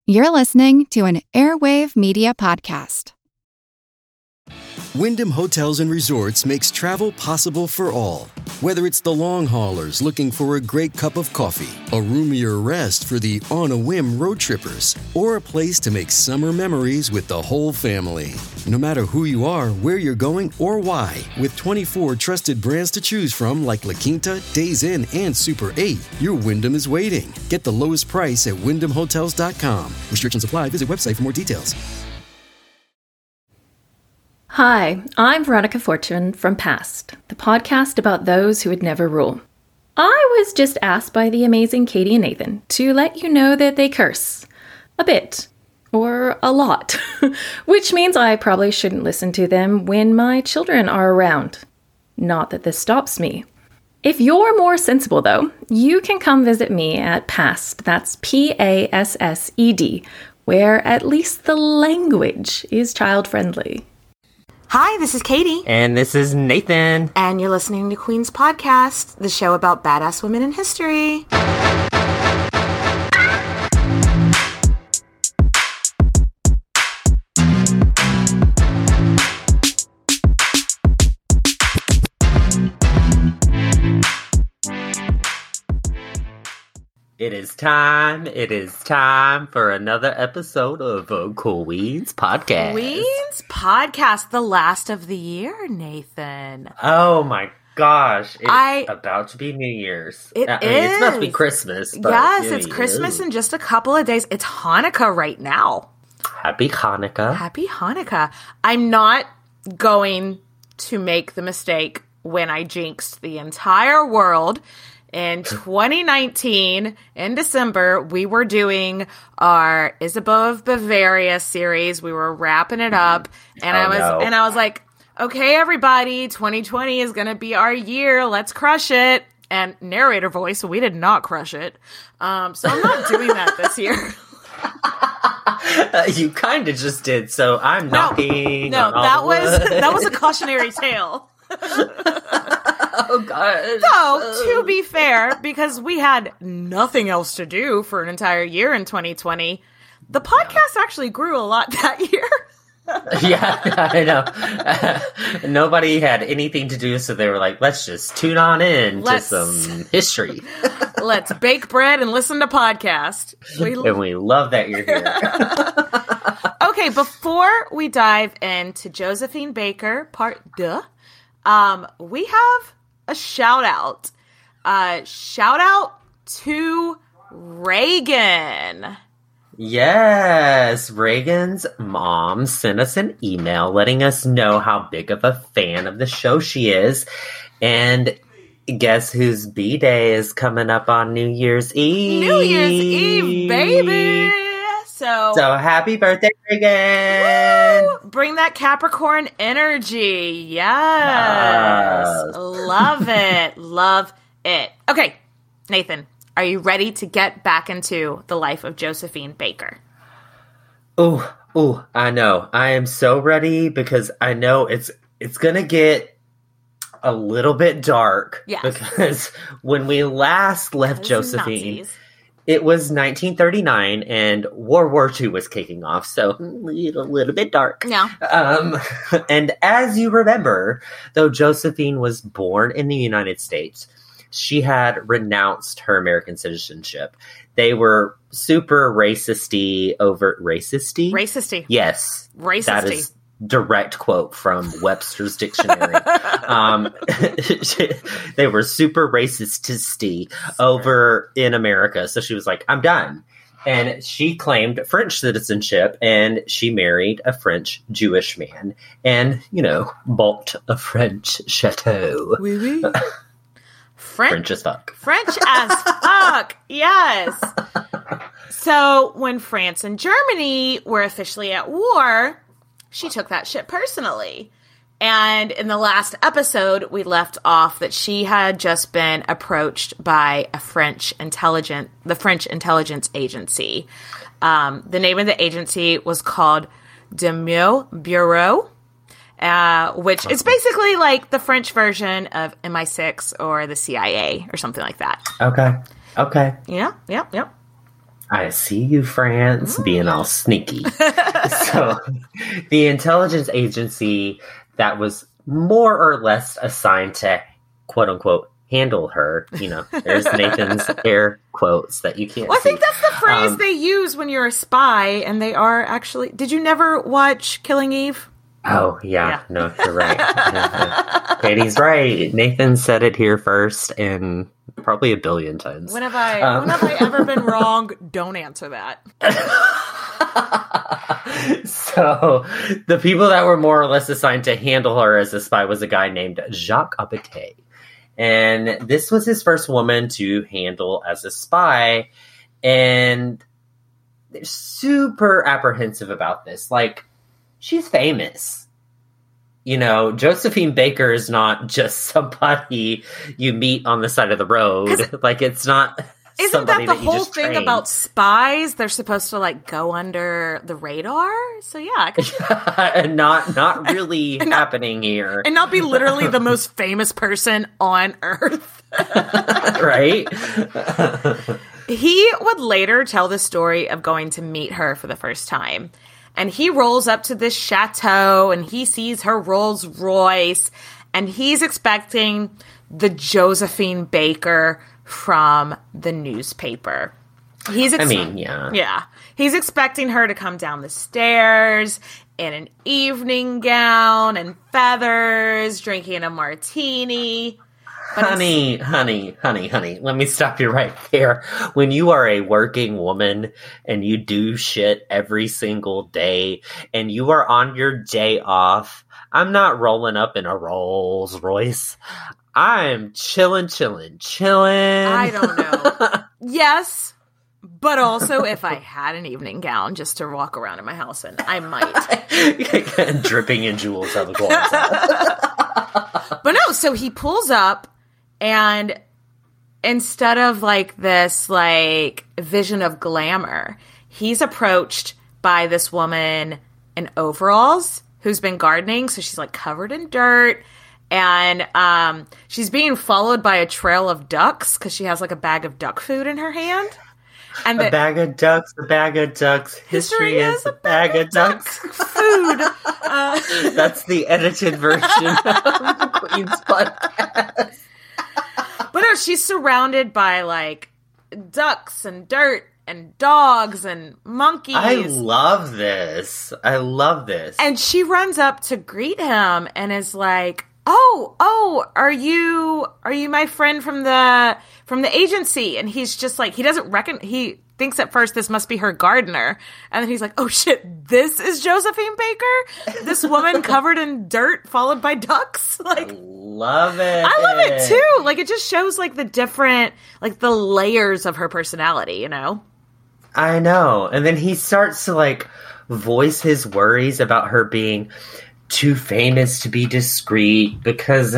You're listening to an Airwave Media Podcast. Wyndham Hotels and Resorts makes travel possible for all. Whether it's the long haulers looking for a great cup of coffee, a roomier rest for the on-a-whim road trippers, or a place to make summer memories with the whole family. No matter who you are, where you're going, or why, with 24 trusted brands to choose from like La Quinta, Days Inn, and Super 8, your Wyndham is waiting. Get the lowest price at WyndhamHotels.com. Restrictions apply. Visit website for more details. Hi, I'm Veronica Fortune from Past, the podcast about those who would never rule. I was just asked by the amazing Katie and Nathan to let you know that they curse. A bit. Or a lot. Which means I probably shouldn't listen to them when my children are around. Not that this stops me. If you're more sensible, though, you can come visit me at Past, that's P-A-S-S-E-D, where at least the language is child-friendly. Hi, this is Katie. And this is Nathan. And you're listening to Queen's Podcast, the show about badass women in history. It is time for another episode of Queen's Podcast. Queen's Podcast, the last of the year, Nathan. Oh my gosh. It's about to be New Year's. It's about to be Christmas. But yes, it's Christmas in just a couple of days. It's Hanukkah right now. Happy Hanukkah. Happy Hanukkah. I'm not going to make the mistake when I jinxed the entire world. In 2019, in December, we were doing our Isabeau of Bavaria series. We were wrapping it up, and I was like, "Okay, everybody, 2020 is going to be our year. Let's crush it." And narrator voice, we did not crush it. So I'm not doing that this year. You kind of just did. So I'm knocking. No, that was a cautionary tale. Oh, God. So, to be fair, because we had nothing else to do for an entire year in 2020, the podcast actually grew a lot that year. Yeah, I know. Nobody had anything to do, so they were like, let's just tune on in to some history. Let's bake bread and listen to podcasts. And we love that you're here. Okay, before we dive into Josephine Baker, part 2, we have a shout out. Shout out to Reagan. Yes, Reagan's mom sent us an email letting us know how big of a fan of the show she is. And guess whose B-Day is coming up on New Year's Eve? New Year's Eve, baby! So happy birthday, Reagan! Woo! Bring that Capricorn energy. Yes. Love it. Love it. Okay, Nathan, are you ready to get back into the life of Josephine Baker? Oh, I know. I am so ready because I know it's going to get a little bit dark. Yes. Because when we last left Josephine, it was 1939 and World War II was kicking off, so a little bit dark. Yeah. And as you remember, though Josephine was born in the United States, she had renounced her American citizenship. They were super racisty over racisty? Racisty. Yes. Racisty. That is direct quote from Webster's dictionary. They were super racist over in America. So she was like, I'm done. And she claimed French citizenship, and she married a French Jewish man and, bought a French chateau. Oui, oui. French as fuck. French as fuck. Yes. So when France and Germany were officially at war, she took that shit personally. And in the last episode, we left off that she had just been approached by the French intelligence agency. The name of the agency was called Demieux Bureau, which is basically like the French version of MI6 or the CIA or something like that. Okay. Yeah. I see you, France, being all sneaky. So the intelligence agency that was more or less assigned to, quote unquote, handle her, there's Nathan's air quotes that you can't see. I think that's the phrase they use when you're a spy, and they are actually... Did you never watch Killing Eve? Oh, yeah. No, you're right. Katie's right. Nathan said it here first, and probably a billion times. When have I ever been wrong? Don't answer that. So, the people that were more or less assigned to handle her as a spy was a guy named Jacques Abaté. And this was his first woman to handle as a spy. And they're super apprehensive about this. Like, she's famous. Josephine Baker is not just somebody you meet on the side of the road. Like, it's not... Isn't that the whole thing about spies? They're supposed to go under the radar. So yeah, and not really happening here, and not be literally the most famous person on earth, right? He would later tell the story of going to meet her for the first time, and he rolls up to this chateau and he sees her Rolls Royce, and he's expecting the Josephine Baker from the newspaper. Yeah. He's expecting her to come down the stairs in an evening gown and feathers, drinking a martini. Honey, let me stop you right there. When you are a working woman and you do shit every single day and you are on your day off, I'm not rolling up in a Rolls Royce. I'm chilling. I don't know. Yes, but also if I had an evening gown just to walk around in my house in, I might. Dripping in jewels out of the closet. But no, so he pulls up, and instead of this vision of glamour, he's approached by this woman in overalls who's been gardening, so she's covered in dirt. And she's being followed by a trail of ducks because she has a bag of duck food in her hand. And a bag of ducks. History is a bag of ducks. Food. That's the edited version of the Queen's podcast. But no, she's surrounded by ducks and dirt and dogs and monkeys. I love this. And she runs up to greet him and is like, Oh, are you my friend from the agency? And he's just he doesn't he thinks at first this must be her gardener. And then he's like, oh shit, this is Josephine Baker? This woman covered in dirt followed by ducks? I love it. I love it too. It just shows the different, the layers of her personality, I know. And then he starts to voice his worries about her being too famous to be discreet, because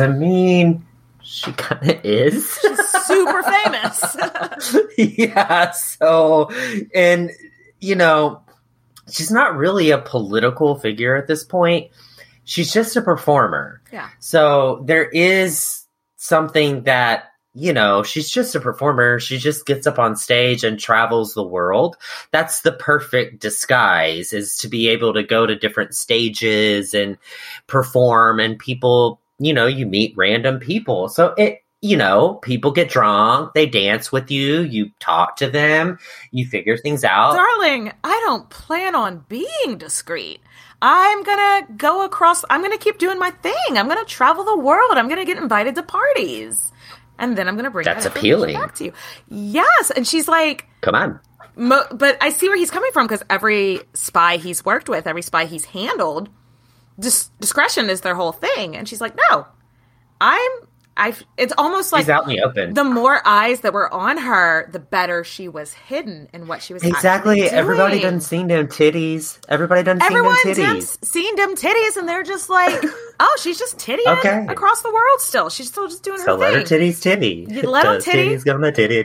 she kind of is. She's super famous. Yeah. So, and she's not really a political figure at this point. She's just a performer. Yeah. So there is something that, she's just a performer. She just gets up on stage and travels the world. That's the perfect disguise, is to be able to go to different stages and perform, and people, you meet random people. So people get drunk, they dance with you, you talk to them, you figure things out. Darling, I don't plan on being discreet. I'm going to keep doing my thing. I'm going to travel the world. I'm going to get invited to parties. And then I'm going to bring that's appealing back to you. Yes. And she's like, come on. But I see where he's coming from, because every spy he's worked with, every spy he's handled, discretion is their whole thing. And she's like, no, it's almost like he's out in the open. The more eyes that were on her, the better she was hidden in what she was exactly. Everybody done seen them titties. Everyone's seen them titties, and they're just like, oh, she's just tittying across the world still. She's still just doing her thing. So let her titties titty. Let her titty. Titties gonna titty.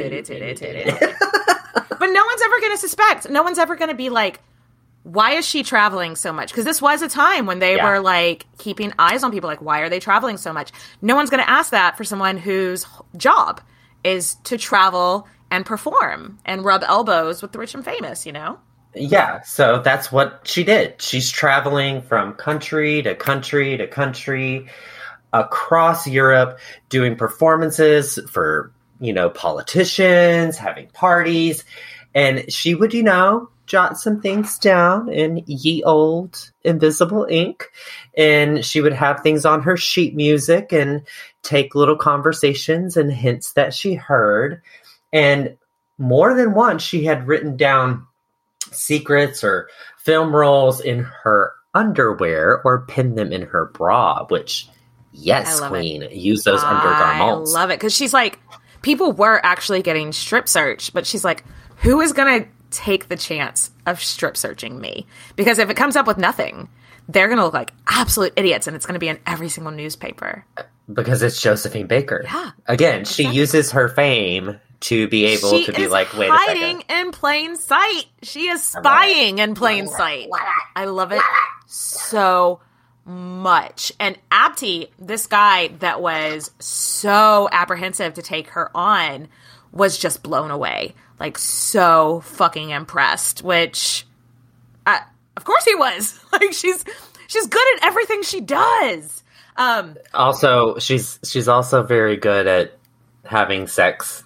But no one's ever going to suspect. No one's ever going to be like, why is she traveling so much? Because this was a time when they were keeping eyes on people. Why are they traveling so much? No one's going to ask that for someone whose job is to travel and perform and rub elbows with the rich and famous, you know? Yeah, so that's what she did. She's traveling from country to country to country across Europe, doing performances for, politicians, having parties. And she would, jot some things down in ye old invisible ink. And she would have things on her sheet music and take little conversations and hints that she heard. And more than once, she had written down secrets or film roles in her underwear or pinned them in her bra, which, yes, queen, use those undergarments. I love it. Because she's like, people were actually getting strip searched, but she's like, who is going to take the chance of strip searching me? Because if it comes up with nothing, they're going to look like absolute idiots, and it's going to be in every single newspaper. Because it's Josephine Baker. Yeah. Again, exactly. She uses her fame to be able to be like, wait a second. Hiding in plain sight. She is spying in plain sight. I love it so much. And Abti, this guy that was so apprehensive to take her on, was just blown away. Like, so fucking impressed, which, of course he was. Like, she's good at everything she does. Also, she's also very good at having sex.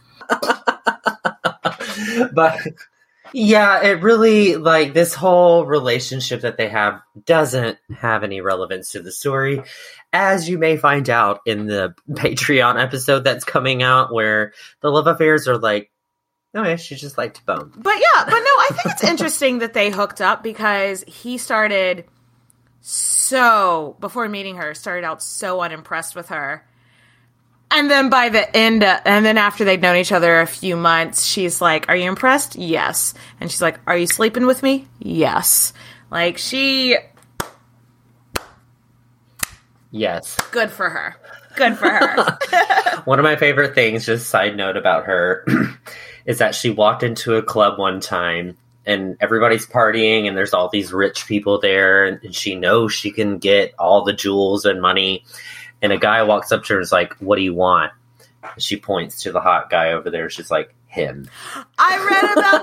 But yeah, it really, like, this whole relationship that they have doesn't have any relevance to the story, as you may find out in the Patreon episode that's coming out, where the love affairs are like, oh yeah, she just liked to bone. But yeah, but no, I think it's interesting that they hooked up, because he started before meeting her, started out so unimpressed with her. And then by the end, and then after they'd known each other a few months, she's like, are you impressed? Yes. And she's like, are you sleeping with me? Yes. Like, Yes. Good for her. Good for her. One of my favorite things, just side note about her, is that she walked into a club one time and everybody's partying and there's all these rich people there, and she knows she can get all the jewels and money. And a guy walks up to her and is like, what do you want? And she points to the hot guy over there. She's like, him. I read about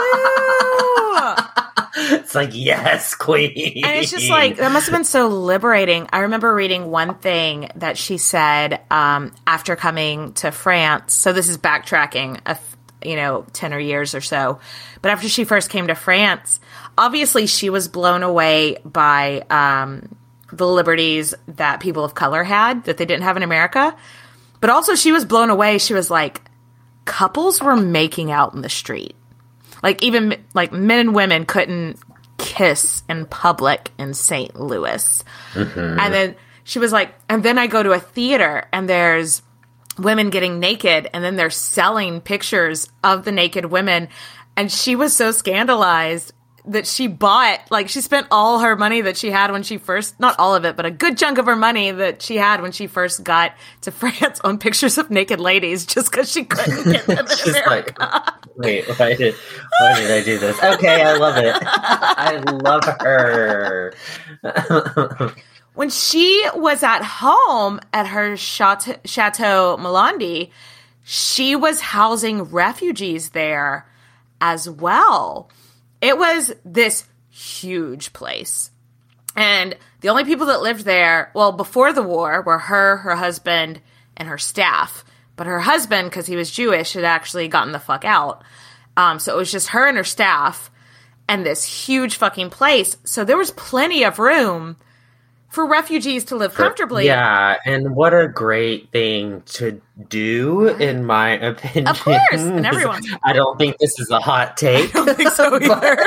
that too. It's like, yes, queen. And it's just like, that must have been so liberating. I remember reading one thing that she said after coming to France. So this is backtracking 10 or years or so. But after she first came to France, obviously she was blown away by the liberties that people of color had that they didn't have in America. But also she was blown away. She was like, couples were making out in the street. Like, even like men and women couldn't kiss in public in St. Louis. Mm-hmm. And then she was like, and then I go to a theater and there's women getting naked, and then they're selling pictures of the naked women. And she was so scandalized that she spent all her money that she had when she first, not all of it, but a good chunk of her money that she had when she first got to France on pictures of naked ladies, just because she couldn't get them in America. Like, wait, why did I do this? Okay, I love it. I love her. When she was at home at her Chateau Melandi, she was housing refugees there as well. It was this huge place. And the only people that lived there, well, before the war, were her husband, and her staff. But her husband, because he was Jewish, had actually gotten the fuck out. So it was just her and her staff and this huge fucking place. So there was plenty of room for refugees to live comfortably. Yeah, and what a great thing to do, in my opinion. Of course, and everyone's. I don't think this is a hot take. I don't think so either.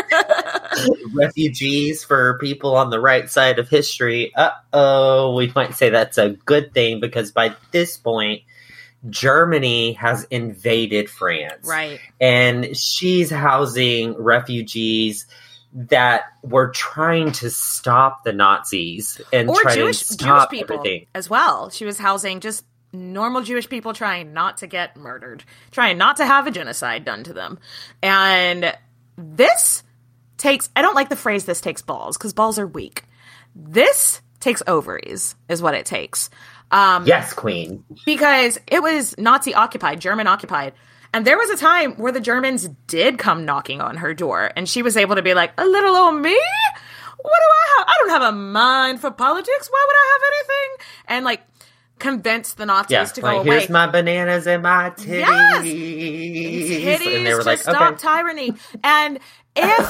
Refugees for people on the right side of history. We might say that's a good thing, because by this point, Germany has invaded France. Right. And she's housing refugees that were trying to stop the Nazis and try to stop Jewish people everything as well. She was housing just normal Jewish people trying not to get murdered, trying not to have a genocide done to them. And this takes, I don't like the phrase "this takes balls," because balls are weak. This takes ovaries is what it takes. Yes, queen. Because it was Nazi occupied, German occupied. And there was a time where the Germans did come knocking on her door, and she was able to be like, a little old me? What do I have? I don't have a mind for politics. Why would I have anything? And like convince the Nazis to go away. Here's my bananas and my titties. Yes! Titties and they were to like, stop tyranny. And if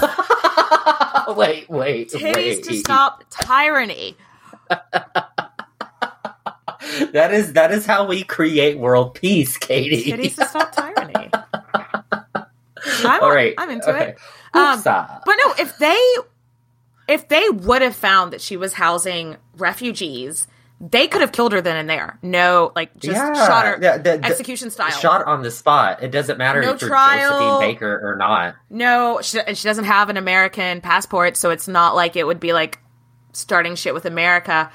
titties to stop tyranny. That is how we create world peace, Katie. Titties to stop tyranny. All right. I'm into it. But no, if they would have found that she was housing refugees, they could have killed her then and there. No, like, just shot her execution style. Shot on the spot. It doesn't matter if you're Josephine Baker or not. No, she doesn't have an American passport, so it's not like it would be like starting shit with America.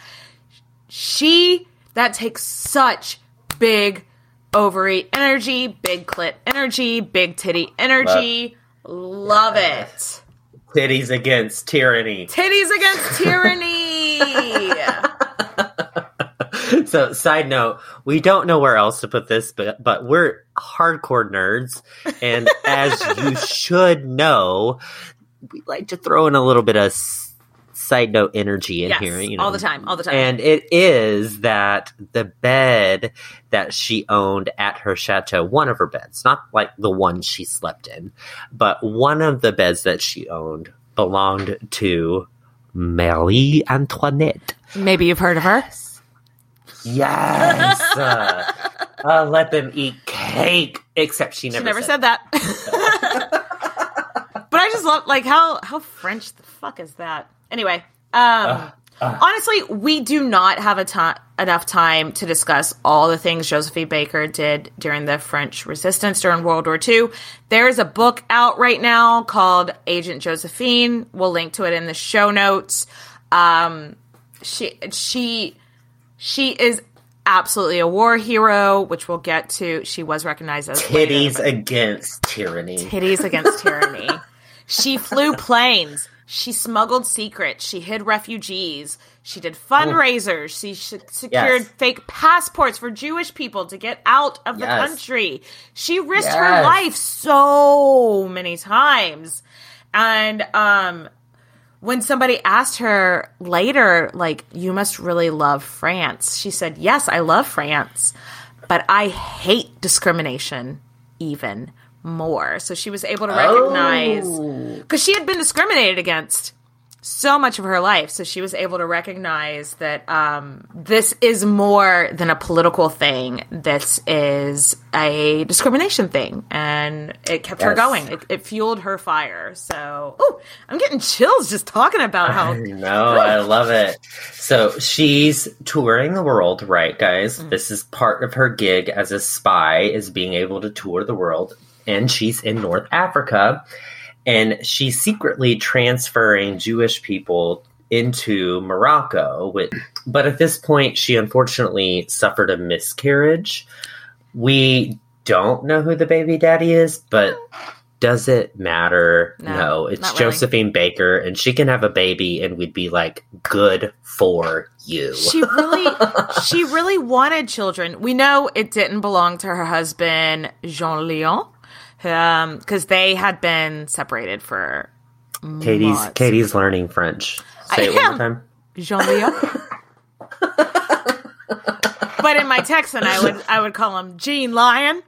That takes such big ovary energy, big clit energy, big titty energy. Love it. Titties against tyranny. Titties against tyranny. So, side note, we don't know where else to put this, but we're hardcore nerds. And as you should know, we like to throw in a little bit of side note energy in here. You know? All the time. And it is that the bed that she owned at her chateau, one of her beds, not like the one she slept in, but one of the beds that she owned belonged to Marie Antoinette. Maybe you've heard of her. Yes. Let them eat cake. Except she never said that. But I just love, like, how French the fuck is that? Anyway, honestly, we do not have enough time to discuss all the things Josephine Baker did during the French Resistance during World War II. There's a book out right now called Agent Josephine. We'll link to it in the show notes. She is absolutely a war hero, which we'll get to. She was recognized as Titties against tyranny. Titties against tyranny. She flew planes. She smuggled secrets. She hid refugees. She did fundraisers. She secured fake passports for Jewish people to get out of the country. She risked her life so many times. And when somebody asked her later, like, you must really love France, she said, yes, I love France, but I hate discrimination even more. So she was able to recognize, because she had been discriminated against so much of her life, so she was able to recognize that this is more than a political thing. This is a discrimination thing, and it kept her going. It fueled her fire. So, I'm getting chills just talking about how. I love it. So she's touring the world, right, guys? Mm-hmm. This is part of her gig as a spy, is being able to tour the world, and she's in North Africa. And she's secretly transferring Jewish people into Morocco. But at this point, she unfortunately suffered a miscarriage. We don't know who the baby daddy is, but does it matter? No, it's Josephine Baker, and she can have a baby, and we'd be like, good for you. She really wanted children. We know it didn't belong to her husband, Jean Leon. Because they had been separated for months. Katie's learning French. Say it one more time. Jean-Léon. But in my Texan, I would call him Jean Lion.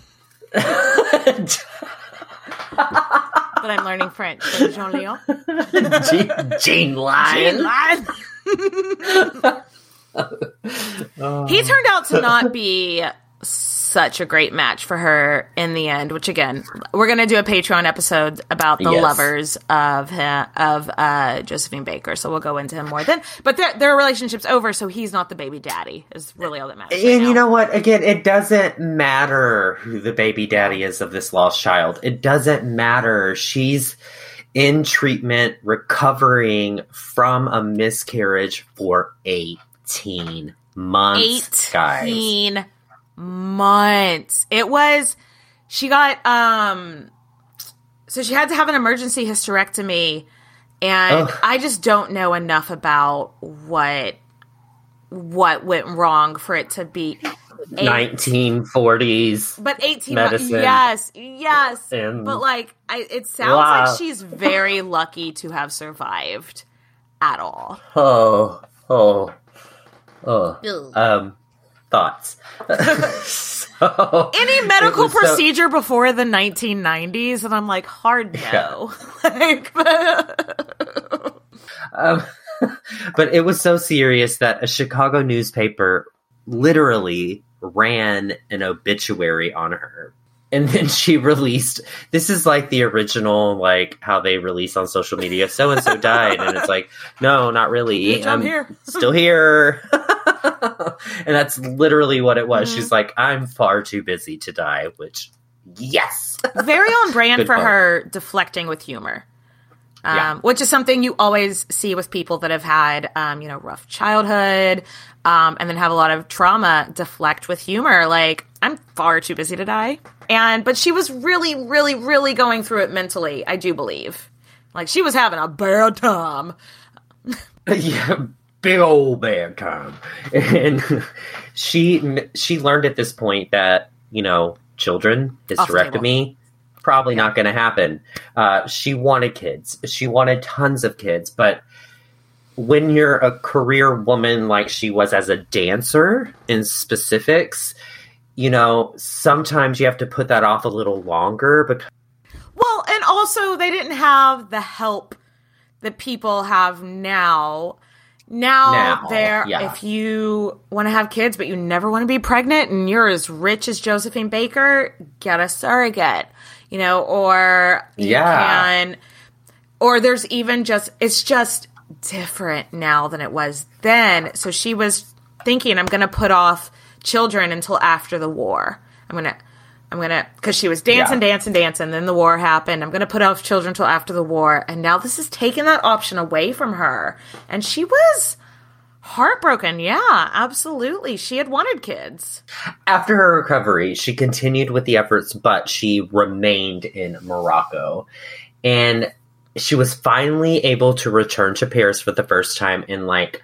But I'm learning French. So Jean-Léon. Jean Lion. He turned out to not be such a great match for her in the end, which again, we're going to do a Patreon episode about the lovers of Josephine Baker, so we'll go into him more then. But their relationship's over, so he's not the baby daddy, is really all that matters. And you know what? Again, it doesn't matter who the baby daddy is of this lost child. It doesn't matter. She's in treatment, recovering from a miscarriage for 18 months, guys. 18 months. It was, she got, so she had to have an emergency hysterectomy, and I just don't know enough about what went wrong for it to be. 1940s. But 18 medicine. Yes. And but like it sounds like she's very lucky to have survived at all. Thoughts. Any medical procedure before the 1990s, and I'm like, hard no. But it was so serious that a Chicago newspaper literally ran an obituary on her. And then she released, this is like the original, like how they release on social media, so-and-so died. And it's like, no, not really. I'm here. Still here. And that's literally what it was. Mm-hmm. She's like, I'm far too busy to die, which, yes. Very on brand for her deflecting with humor. Which is something you always see with people that have had, rough childhood, and then have a lot of trauma. Deflect with humor. Like, I'm far too busy to die. But she was really, really, really going through it mentally, I do believe. Like, she was having a bad time. Yeah, big old bad time. And she learned at this point that, children, hysterectomy, probably not going to happen. She wanted kids. She wanted tons of kids. But when you're a career woman like she was as a dancer in specifics, sometimes you have to put that off a little longer. Well, and also they didn't have the help that people have now. If you want to have kids, but you never want to be pregnant and you're as rich as Josephine Baker, get a surrogate. Or you can, or there's even it's just different now than it was then. So she was thinking, I'm going to put off children until after the war. I'm going to, because she was dancing. Then the war happened. I'm going to put off children until after the war. And now this has taken that option away from her. And she was heartbroken. Yeah, absolutely. She had wanted kids. After her recovery, she continued with the efforts, but she remained in Morocco. And she was finally able to return to Paris for the first time in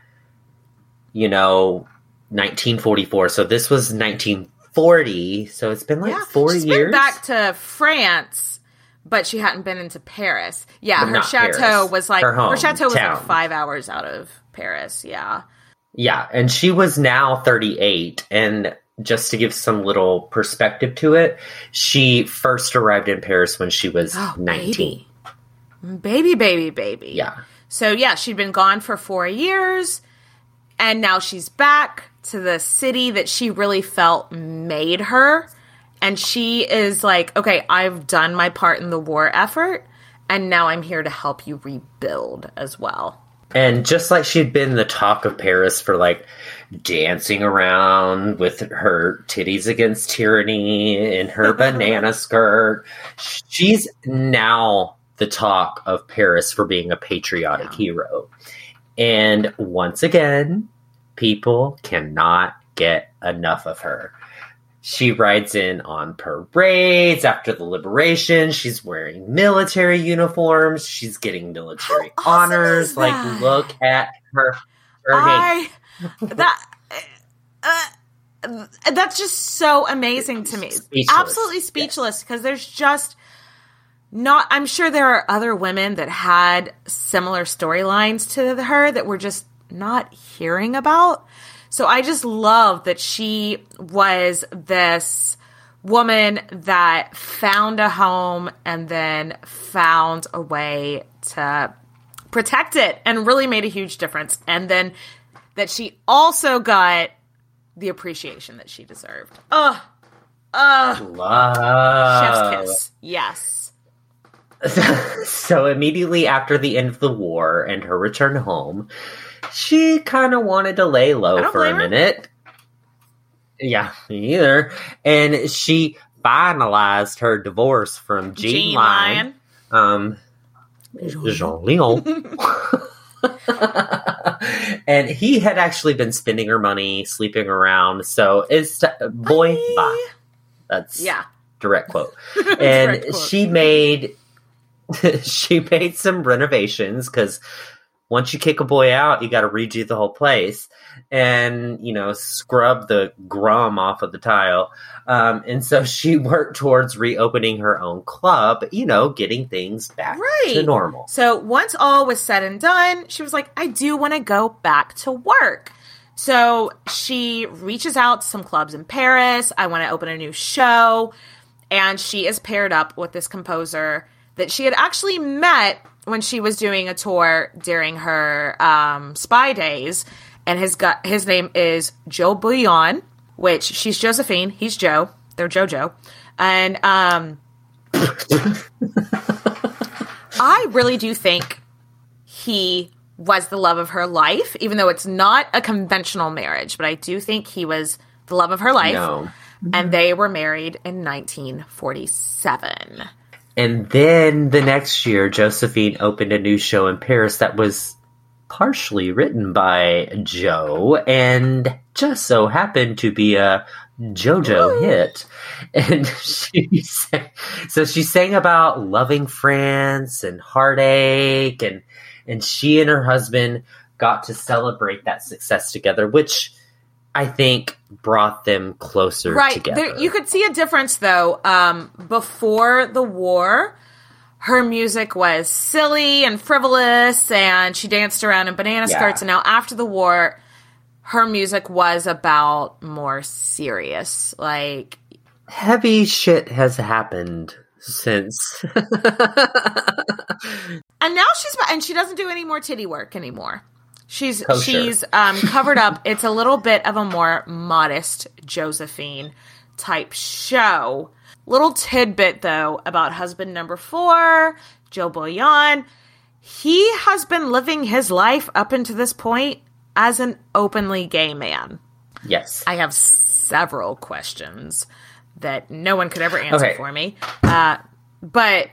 1944. So this was 1940. So it's been 4 years. She's been back to France, but she hadn't been into Paris. Yeah, her chateau Paris. Was like her chateau was like 5 hours out of Paris. Yeah. Yeah, and she was now 38, and just to give some little perspective to it, she first arrived in Paris when she was 19. Baby. Yeah. So, yeah, she'd been gone for 4 years, and now she's back to the city that she really felt made her, and she is like, okay, I've done my part in the war effort, and now I'm here to help you rebuild as well. And just like she'd been the talk of Paris for dancing around with her titties against tyranny in her banana skirt, she's now the talk of Paris for being a patriotic hero. And once again, people cannot get enough of her. She rides in on parades after the liberation. She's wearing military uniforms. She's getting military honors. Look at her. That's just so amazing to me. Speechless. Absolutely speechless, because there's just not. I'm sure there are other women that had similar storylines to her that we're just not hearing about. So I just love that she was this woman that found a home and then found a way to protect it and really made a huge difference. And then that she also got the appreciation that she deserved. Love. Chef's kiss. Yes. So immediately after the end of the war and her return home, she kind of wanted to lay low for a minute. Yeah, me either. And she finalized her divorce from Jean Lion. Jean Leon. And he had actually been spending her money, sleeping around. So it's bye. That's direct quote. And she made some renovations because once you kick a boy out, you got to redo the whole place and, scrub the grum off of the tile. And so she worked towards reopening her own club, getting things back to normal. So once all was said and done, she was like, I do want to go back to work. So she reaches out to some clubs in Paris. I want to open a new show. And she is paired up with this composer that she had actually met when she was doing a tour during her spy days. And his name is Joe Bouillon, which she's Josephine. He's Joe. They're JoJo. And I really do think he was the love of her life, even though it's not a conventional marriage. But I do think he was the love of her life. No. And they were married in 1947. And then the next year, Josephine opened a new show in Paris that was partially written by Joe and just so happened to be a JoJo hit. And she sang about loving France and heartache, and she and her husband got to celebrate that success together, which I think brought them closer together. You could see a difference, though. Before the war, her music was silly and frivolous, and she danced around in banana skirts. And now after the war, her music was about more serious. Like, heavy shit has happened since. And now she doesn't do any more titty work anymore. She's covered up. It's a little bit of a more modest Josephine type show. Little tidbit, though, about husband number 4, Joe Bouillon. He has been living his life up until this point as an openly gay man. Yes. I have several questions that no one could ever answer for me. But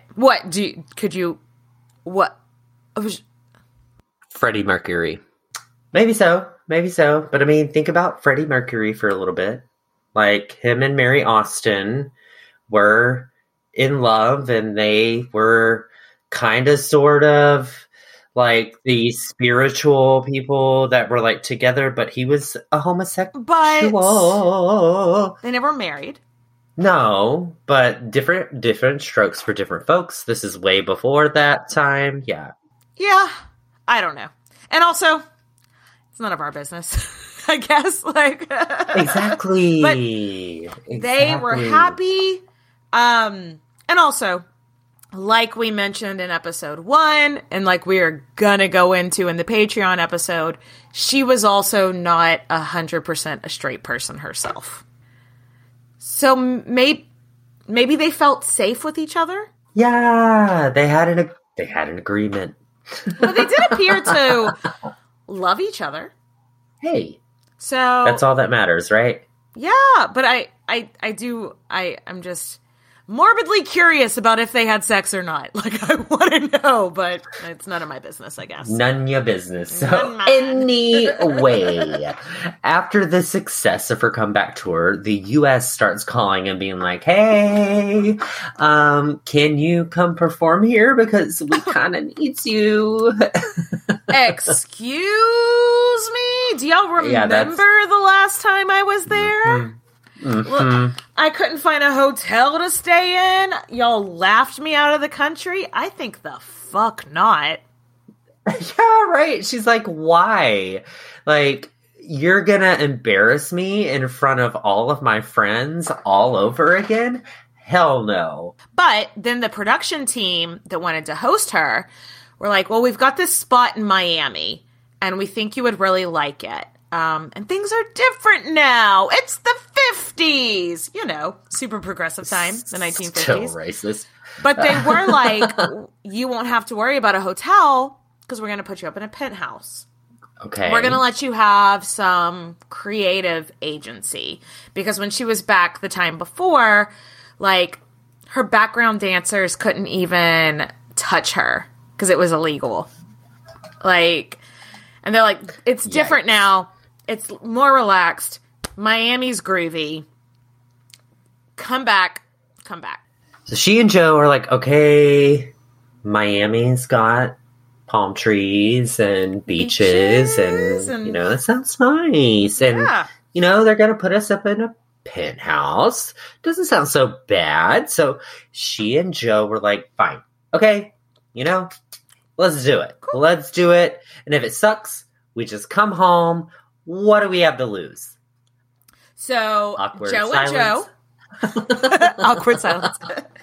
Freddie Mercury. Maybe so. But I mean, think about Freddie Mercury for a little bit. Like, him and Mary Austin were in love, and they were kind of sort of like the spiritual people that were like together, but he was a homosexual. But they never married. No, but different strokes for different folks. This is way before that time. Yeah. Yeah. I don't know. And also, it's none of our business, I guess. Exactly. But they were happy. And also, like we mentioned in episode 1, and like we are gonna go into in the Patreon episode, she was also not 100% a straight person herself. So maybe they felt safe with each other. Yeah, they had an agreement. But they did appear to love each other. Hey. So that's all that matters, right? Yeah, but I'm just morbidly curious about if they had sex or not. Like, I want to know, but it's none of my business, I guess. None your business. So anyway, after the success of her comeback tour, the U.S. starts calling and being like, hey, can you come perform here? Because we kind of need you. Excuse me? Do y'all remember the last time I was there? Mm-hmm. Mm-hmm. Look, I couldn't find a hotel to stay in. Y'all laughed me out of the country. I think the fuck not. Yeah, right. She's like, why? Like, you're gonna embarrass me in front of all of my friends all over again? Hell no. But then the production team that wanted to host her were like, well, we've got this spot in Miami, and we think you would really like it. And things are different now. It's the 50s. You know, super progressive time, the 1950s. Still racist. But they were like, you won't have to worry about a hotel because we're going to put you up in a penthouse. Okay. We're going to let you have some creative agency. Because when she was back the time before, like, her background dancers couldn't even touch her because it was illegal. Like, and they're like, it's different now. It's more relaxed. Miami's groovy. Come back. So she and Joe are like, okay, Miami's got palm trees and beaches and you know, that sounds nice. And, you know, they're going to put us up in a penthouse. Doesn't sound so bad. So she and Joe were like, fine. Okay. You know, let's do it. Cool. Let's do it. And if it sucks, we just come home. What do we have to lose? So awkward Joe silence. and Joe. Awkward silence.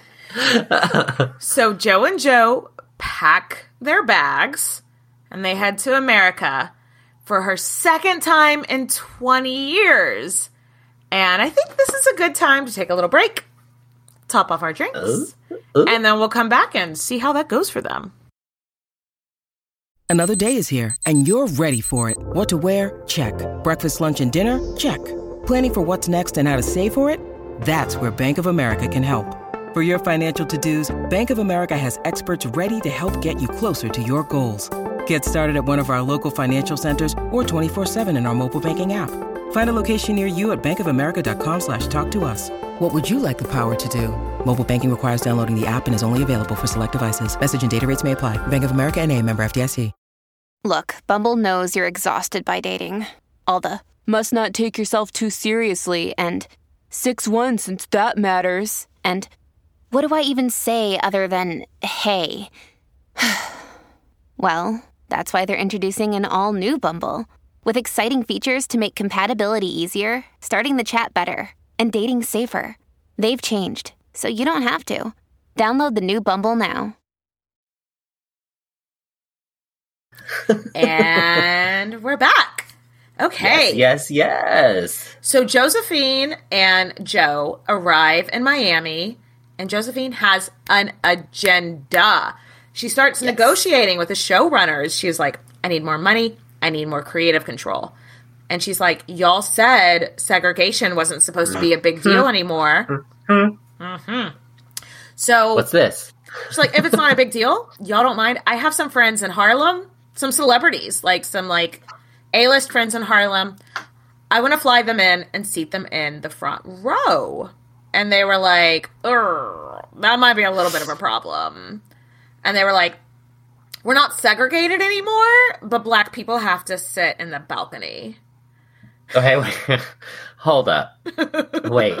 So Joe and Joe pack their bags and they head to America for her second time in 20 years. And I think this is a good time to take a little break, top off our drinks, and then we'll come back and see how that goes for them. Another day is here, and you're ready for it. What to wear? Check. Breakfast, lunch, and dinner? Check. Planning for what's next and how to save for it? That's where Bank of America can help. For your financial to-dos, Bank of America has experts ready to help get you closer to your goals. Get started at one of our local financial centers or 24/7 in our mobile banking app. Find a location near you at bankofamerica.com/talktous. What would you like the power to do? Mobile banking requires downloading the app and is only available for select devices. Message and data rates may apply. Bank of America NA, member FDIC. Look, Bumble knows you're exhausted by dating. All the must not take yourself too seriously and 6'1" since that matters. And what do I even say other than hey? Well, that's why they're introducing an all-new Bumble. With exciting features to make compatibility easier, starting the chat better, and dating safer. They've changed, so you don't have to. Download the new Bumble now. And we're back. Okay. Yes. So Josephine and Joe arrive in Miami, and Josephine has an agenda. She starts negotiating with the showrunners. She's like, I need more money. I need more creative control. And she's like, y'all said segregation wasn't supposed to be a big deal anymore. So what's this? She's like, if it's not a big deal, y'all don't mind. I have some friends in Harlem, some celebrities, like some like A-list friends in Harlem. I want to fly them in and seat them in the front row. And they were like, that might be a little bit of a problem. And they were like, we're not segregated anymore, but black people have to sit in the balcony. Okay, wait. Hold up. Wait.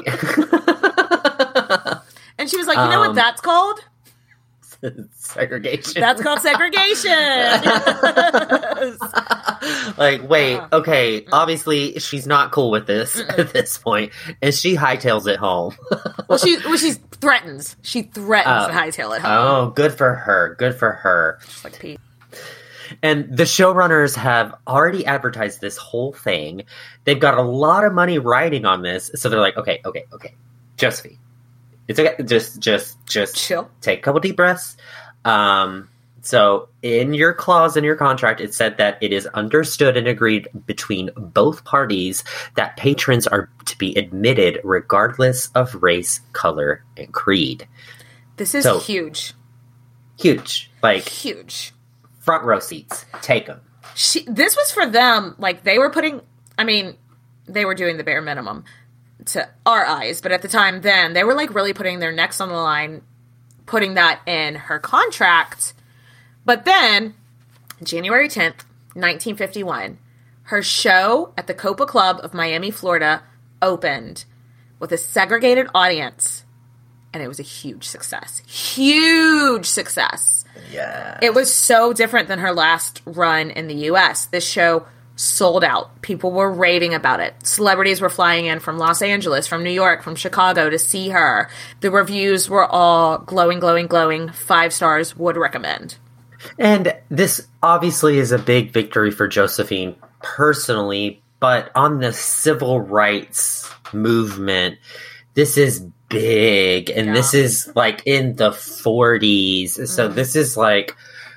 And she was like, you know what that's called? Segregation. That's called segregation. Like, wait, okay. Obviously, she's not cool with this at this point, and she hightails it home. She threatens. She threatens to hightail it home. Oh, good for her. Good for her. Just like Pete. And the showrunners have already advertised this whole thing. They've got a lot of money riding on this, so they're like, okay. Josephine, it's okay. Just chill. Take a couple deep breaths. So in your clause in your contract, it said that it is understood and agreed between both parties that patrons are to be admitted regardless of race, color, and creed. This is huge. Huge. Like, huge. Front row seats. Take them. This was for them. Like, they were doing the bare minimum to our eyes. But at the time then, they were like really putting their necks on the line, putting that in her contract. But then, January 10th, 1951, her show at the Copa Club of Miami, Florida, opened with a segregated audience, and it was a huge success. Huge success. Yeah. It was so different than her last run in the U.S. This show sold out. People were raving about it. Celebrities were flying in from Los Angeles, from New York, from Chicago to see her. The reviews were all glowing, glowing, glowing. 5 stars, would recommend. And this obviously is a big victory for Josephine personally, but on the civil rights movement, this is big. And this is like in the 40s. So this is like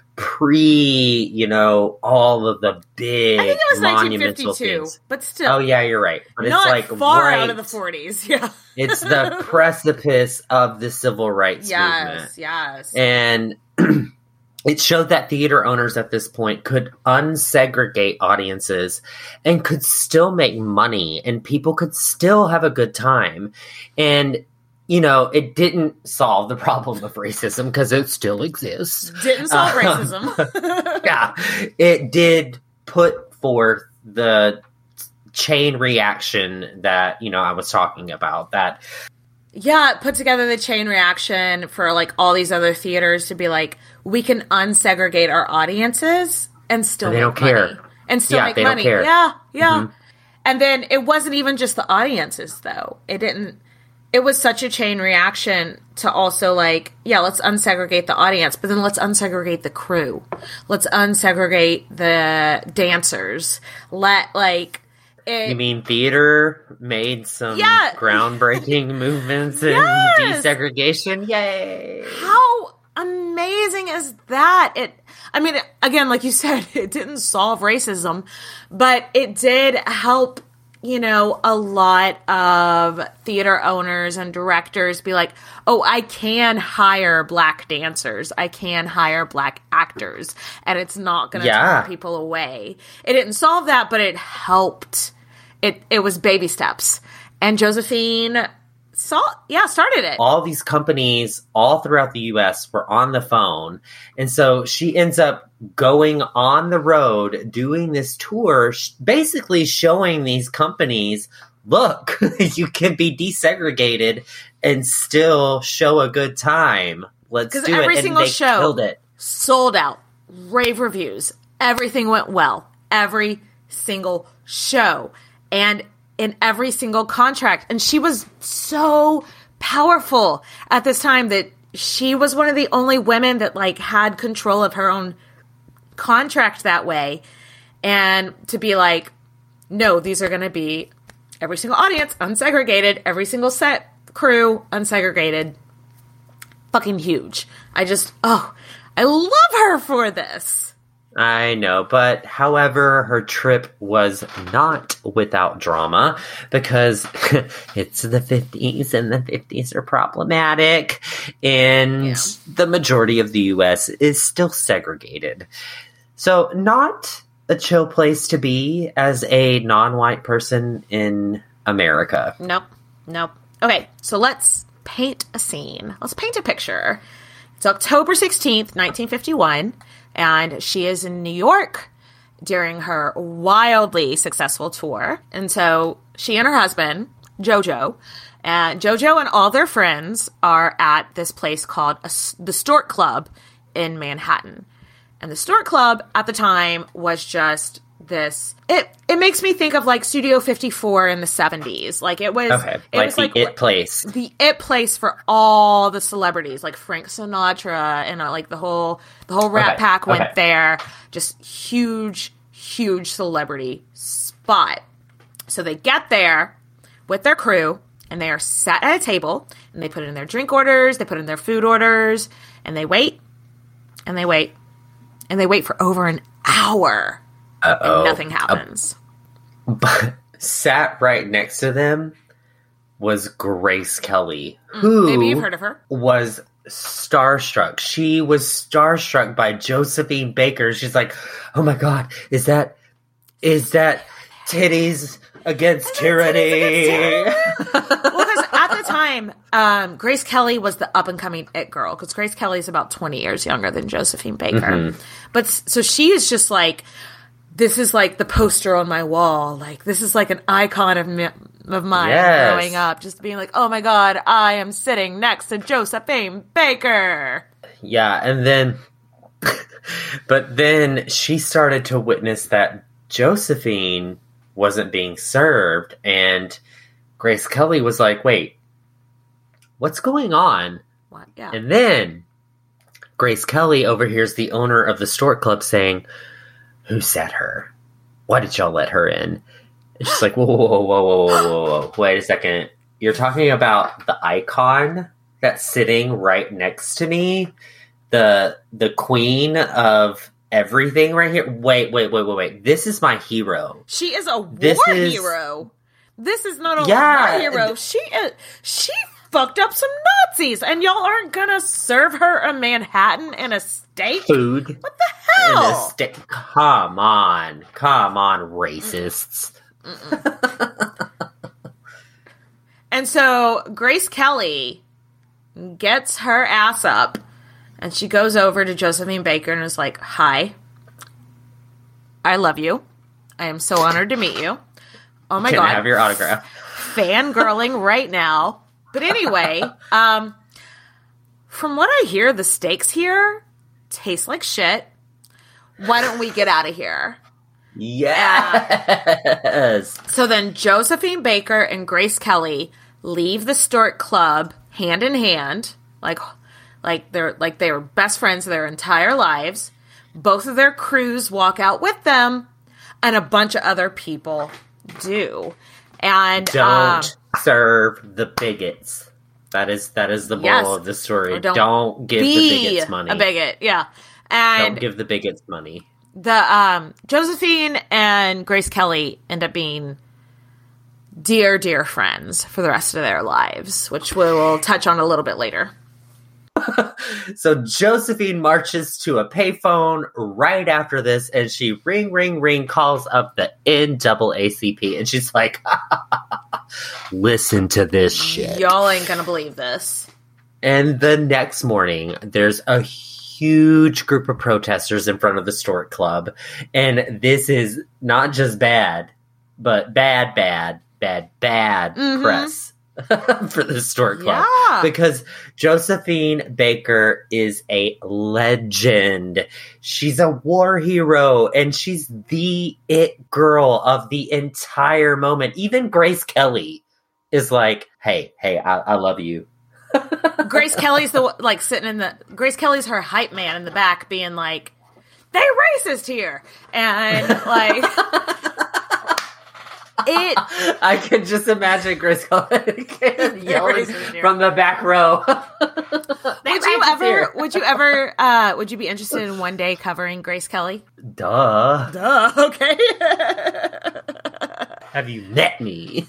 all of the big I think it was monumental 1952, things. But still. Oh, yeah, you're right. But not it's like far out of the 40s. Yeah. It's the precipice of the civil rights movement. Yes. And it showed that theater owners at this point could unsegregate audiences and could still make money, and people could still have a good time. And it didn't solve the problem of racism because it still exists. Didn't solve racism. Yeah. It did put forth the chain reaction that, I was talking about. That Yeah, put together the chain reaction for like all these other theaters to be like, we can unsegregate our audiences and still they make don't care. money. And still make they money. Don't care. Yeah. Mm-hmm. And then it wasn't even just the audiences though. It was such a chain reaction to also like, let's unsegregate the audience, but then let's unsegregate the crew. Let's unsegregate the dancers. You mean theater made some groundbreaking movements in desegregation? Yay! How amazing is that? Again, like you said, it didn't solve racism, but it did help, a lot of theater owners and directors be like, oh, I can hire Black dancers. I can hire Black actors. And it's not going to turn people away. It didn't solve that, but it helped. It was baby steps. And Josephine started it. All these companies all throughout the U.S. were on the phone. And so she ends up going on the road, doing this tour, basically showing these companies, look, you can be desegregated and still show a good time. Let's do it. Every single show killed it. Sold out. Rave reviews. Everything went well. Every single show. And in every single contract. And she was so powerful at this time that she was one of the only women that like had control of her own contract that way. And to be like, no, these are going to be every single audience unsegregated, every single set crew unsegregated. Fucking huge. I love her for this. I know, but however, her trip was not without drama because it's the 50s and the 50s are problematic and the majority of the U.S. is still segregated. So not a chill place to be as a non-white person in America. Nope. Okay, so let's paint a scene. Let's paint a picture. It's October 16th, 1951. And she is in New York during her wildly successful tour. And so she and her husband, Jojo and all their friends are at this place called the Stork Club in Manhattan. And the Stork Club at the time was just this. It makes me think of like Studio 54 in the 70s. Like it was It place. The It place for all the celebrities, like Frank Sinatra and like the whole Rat Pack went there. Just huge celebrity spot. So they get there with their crew and they are sat at a table and they put in their drink orders, they put in their food orders, and they wait and they wait and they wait for over an hour. And nothing happens. But sat right next to them was Grace Kelly, who maybe you've heard of her. Was starstruck. She was starstruck by Josephine Baker. She's like, "Oh my God, is that titties against tyranny?" Well, because at the time, Grace Kelly was the up and coming it girl. Because Grace Kelly is about 20 years younger than Josephine Baker, but so she is just like. This is like the poster on my wall. Like, this is like an icon of mine growing up. Just being like, oh my God, I am sitting next to Josephine Baker. Yeah, and then, but then she started to witness that Josephine wasn't being served. And Grace Kelly was like, wait, what's going on? What? Yeah. And then Grace Kelly overhears the owner of the Stork Club saying, who set her? Why did y'all let her in? It's just like, whoa. Wait a second. You're talking about the icon that's sitting right next to me? The queen of everything right here? Wait. This is my hero. She is a hero. This is not a war hero. She fucked up some Nazis, and y'all aren't gonna serve her a Manhattan and a steak? Food. What the hell? And a steak. Come on, racists. And And so Grace Kelly gets her ass up and she goes over to Josephine Baker and is like, hi, I love you. I am so honored to meet you. Oh my God. Can I have your autograph? Fangirling right now. But anyway, from what I hear, the steaks here taste like shit. Why don't we get out of here? Yes. So then Josephine Baker and Grace Kelly leave the Stork Club hand in hand, like they were best friends their entire lives. Both of their crews walk out with them, and a bunch of other people do. And don't serve the bigots. That is the moral of the story. Don't give the bigots money. A bigot, yeah. And don't give the bigots money. The Josephine and Grace Kelly end up being dear, dear friends for the rest of their lives, which we will touch on a little bit later. So Josephine marches to a payphone right after this, and she ring, calls up the NAACP, and she's like, listen to this shit. Y'all ain't gonna believe this. And the next morning, there's a huge group of protesters in front of the Stork Club, and this is not just bad, but bad press for the Stork Club. Yeah. Because Josephine Baker is a legend. She's a war hero, and she's the it girl of the entire moment. Even Grace Kelly is like, hey, I love you. Grace Kelly's Grace Kelly's her hype man in the back being like, they racist here. And like, I can just imagine Grace Kelly yelling from the back row. Would you be interested in one day covering Grace Kelly? Duh. Okay. Have you met me?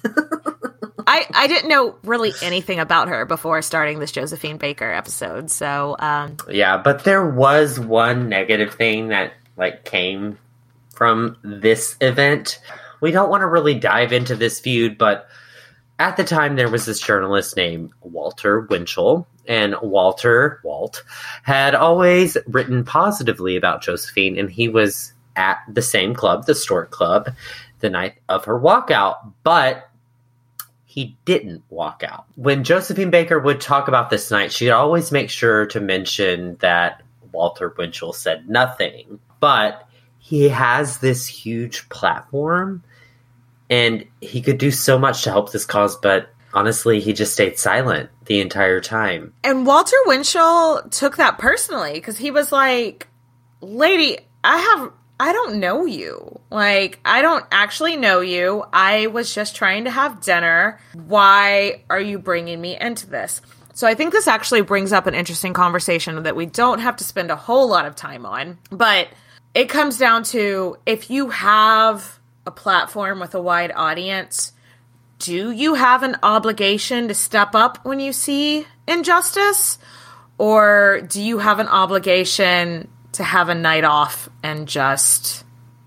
I didn't know really anything about her before starting this Josephine Baker episode, so yeah, but there was one negative thing that came from this event. We don't want to really dive into this feud, but at the time there was this journalist named Walter Winchell, and Walt had always written positively about Josephine, and he was at the same club, the Stork Club, the night of her walkout, but he didn't walk out. When Josephine Baker would talk about this night, she'd always make sure to mention that Walter Winchell said nothing. But he has this huge platform, and he could do so much to help this cause, but honestly, he just stayed silent the entire time. And Walter Winchell took that personally, because he was like, lady, I don't know you. Like, I don't actually know you. I was just trying to have dinner. Why are you bringing me into this? So I think this actually brings up an interesting conversation that we don't have to spend a whole lot of time on. But it comes down to, if you have a platform with a wide audience, do you have an obligation to step up when you see injustice? Or do you have an obligation to have a night off and just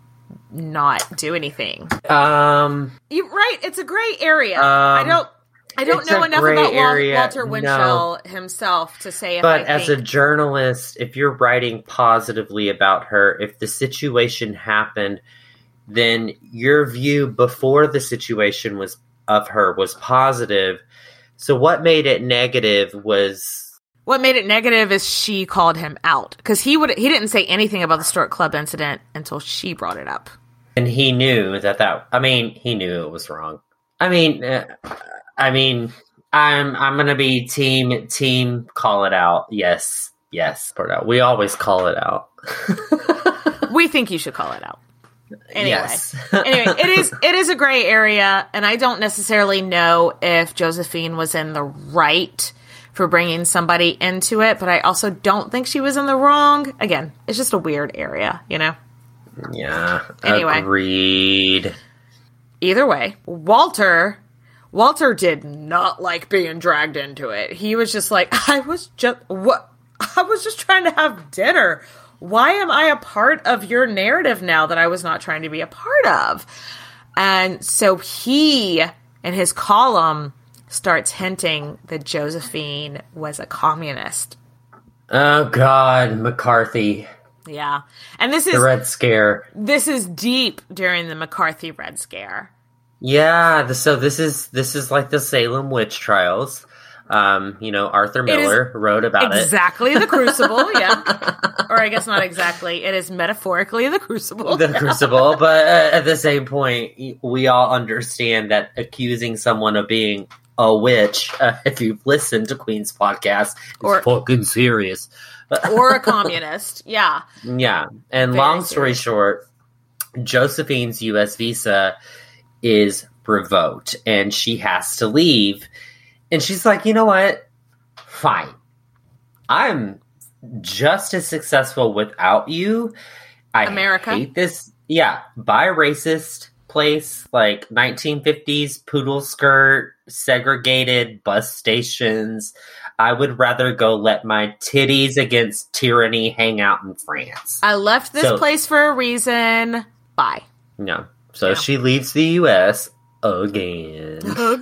not do anything? You're right. It's a gray area. I don't know enough about Walter Winchell himself to say. But as a journalist, if you're writing positively about her, if the situation happened, then your view before the situation of her was positive. So what made it negative was... What made it negative is she called him out, because he didn't say anything about the Stork Club incident until she brought it up, and he knew he knew it was wrong. I'm gonna be team call it out. Yes, we always call it out. We think you should call it out. Anyway, yes. Anyway, it is a gray area, and I don't necessarily know if Josephine was in the right for bringing somebody into it, but I also don't think she was in the wrong. Again, it's just a weird area, you know? Yeah. Anyway. Agreed. Either way, Walter did not like being dragged into it. He was just like, I was just trying to have dinner. Why am I a part of your narrative now that I was not trying to be a part of? And so he, in his column, starts hinting that Josephine was a communist. Oh, God, McCarthy. Yeah. And this is the Red Scare. This is deep during the McCarthy Red Scare. Yeah, so this is like the Salem witch trials. Arthur Miller wrote about exactly the Crucible, yeah. Or I guess not exactly. It is metaphorically the Crucible. The Crucible, but at the same point, we all understand that accusing someone of being a witch, if you've listened to Queen's podcast, is fucking serious. Or a communist, yeah. Yeah, and Very long story short, Josephine's U.S. visa is revoked, and she has to leave. And she's like, you know what? Fine. I'm just as successful without you. America. Hate this. Yeah. Buy racist place, like 1950s poodle skirt, segregated bus stations. I would rather go let my titties against tyranny hang out in France. I left this place for a reason. Bye. No. So she leaves the U.S. again.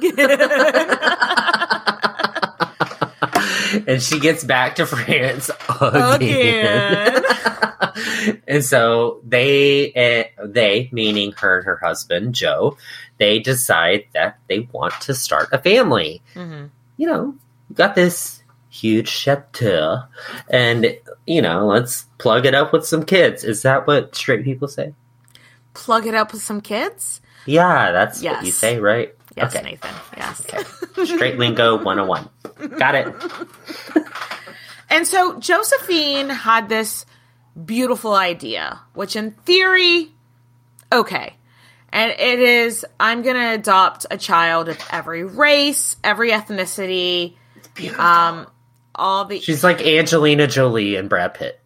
And she gets back to France again. And so they, meaning her and her husband, Joe, they decide that they want to start a family. Mm-hmm. You got this huge chateau, and, let's plug it up with some kids. Is that what straight people say? Plug it up with some kids? Yeah, that's what you say, right? Yes, okay. Nathan. Yes. Okay. Straight lingo 101. Got it. And so Josephine had this beautiful idea, which in theory, okay. And it is, I'm going to adopt a child of every race, every ethnicity. It's beautiful. She's like Angelina Jolie and Brad Pitt.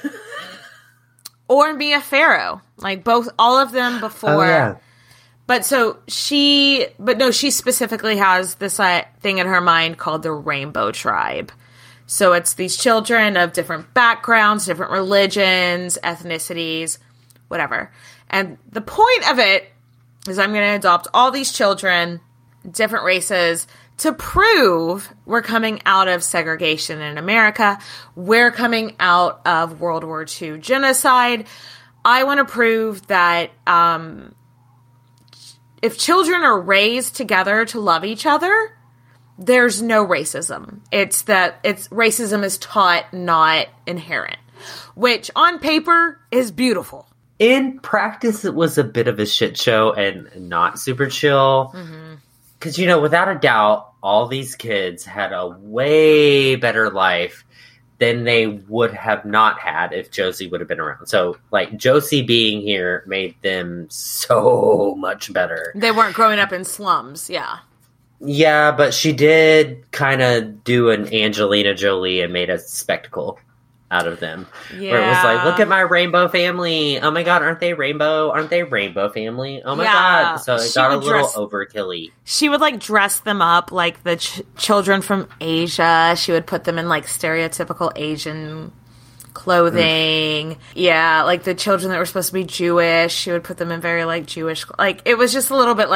Or Mia Farrow. Like all of them before. Oh, yeah. But she specifically has this thing in her mind called the Rainbow Tribe. So it's these children of different backgrounds, different religions, ethnicities, whatever. And the point of it is I'm going to adopt all these children, different races, to prove we're coming out of segregation in America. We're coming out of World War II genocide. I want to prove that if children are raised together to love each other, there's no racism. Racism is taught, not inherent, which on paper is beautiful. In practice, it was a bit of a shit show and not super chill. Because, without a doubt, all these kids had a way better life than they would have not had if Josie would have been around. So, Josie being here made them so much better. They weren't growing up in slums, yeah. Yeah, but she did kind of do an Angelina Jolie and made a spectacle out of them. Yeah. Where it was like, look at my rainbow family. Oh my God, aren't they rainbow? Aren't they rainbow family? Oh my God. So it got a little overkill-y. She would dress them up like the children from Asia. She would put them in stereotypical Asian clothing. Yeah, like the children that were supposed to be Jewish, she would put them in very Jewish. It was just a little bit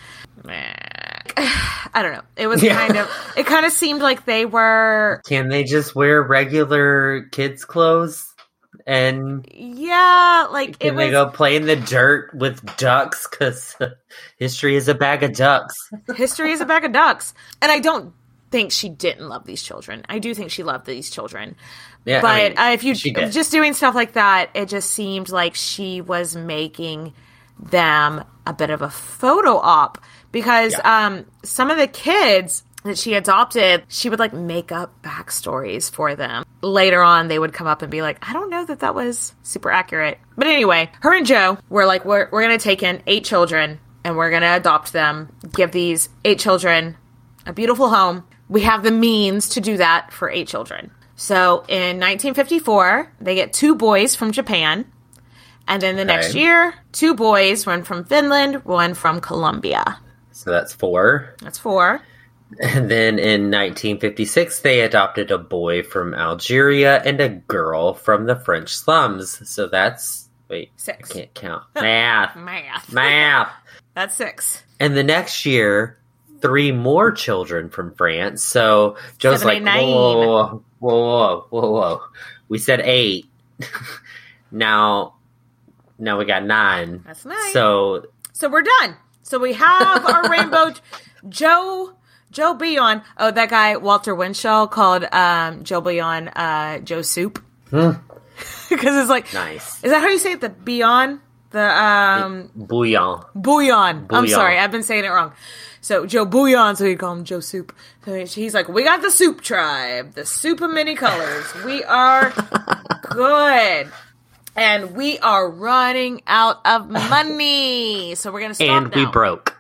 I don't know. It was it kind of seemed like they were... Can they just wear regular kids' clothes? And... Yeah, Can they go play in the dirt with ducks? Because history is a bag of ducks. History is a bag of ducks. And I don't think she didn't love these children. I do think she loved these children. Yeah, but if you just doing stuff like that, it just seemed like she was making them a bit of a photo op. Because some of the kids that she adopted, she would make up backstories for them. Later on, they would come up and be like, I don't know that was super accurate. But anyway, her and Joe were like, we're going to take in 8 children and we're going to adopt them, give these 8 children a beautiful home. We have the means to do that for 8 children. So in 1954, they get 2 boys from Japan. And then the next year, 2 boys, one from Finland, one from Colombia. So that's 4. That's 4. And then in 1956, they adopted a boy from Algeria and a girl from the French slums. So that's... Wait, 6. I can't count. Math. Math. Math. That's 6. And the next year, 3 more children from France. So Joe's 7, 8, like, 9. whoa. We said 8. Now we got 9. That's nice. So we're done. So we have our rainbow. Joe Bouillon. Oh, that guy Walter Winchell called Joe Bouillon Joe Soup. Because it's like, nice. Is that how you say it? The Bouillon? The Bouillon. I'm sorry, I've been saying it wrong. So Joe Bouillon, so he'd call him Joe Soup. So he's like, we got the Soup Tribe, the soup of many colors. We are good. And we are running out of money. So we're going to stop and now. we broke.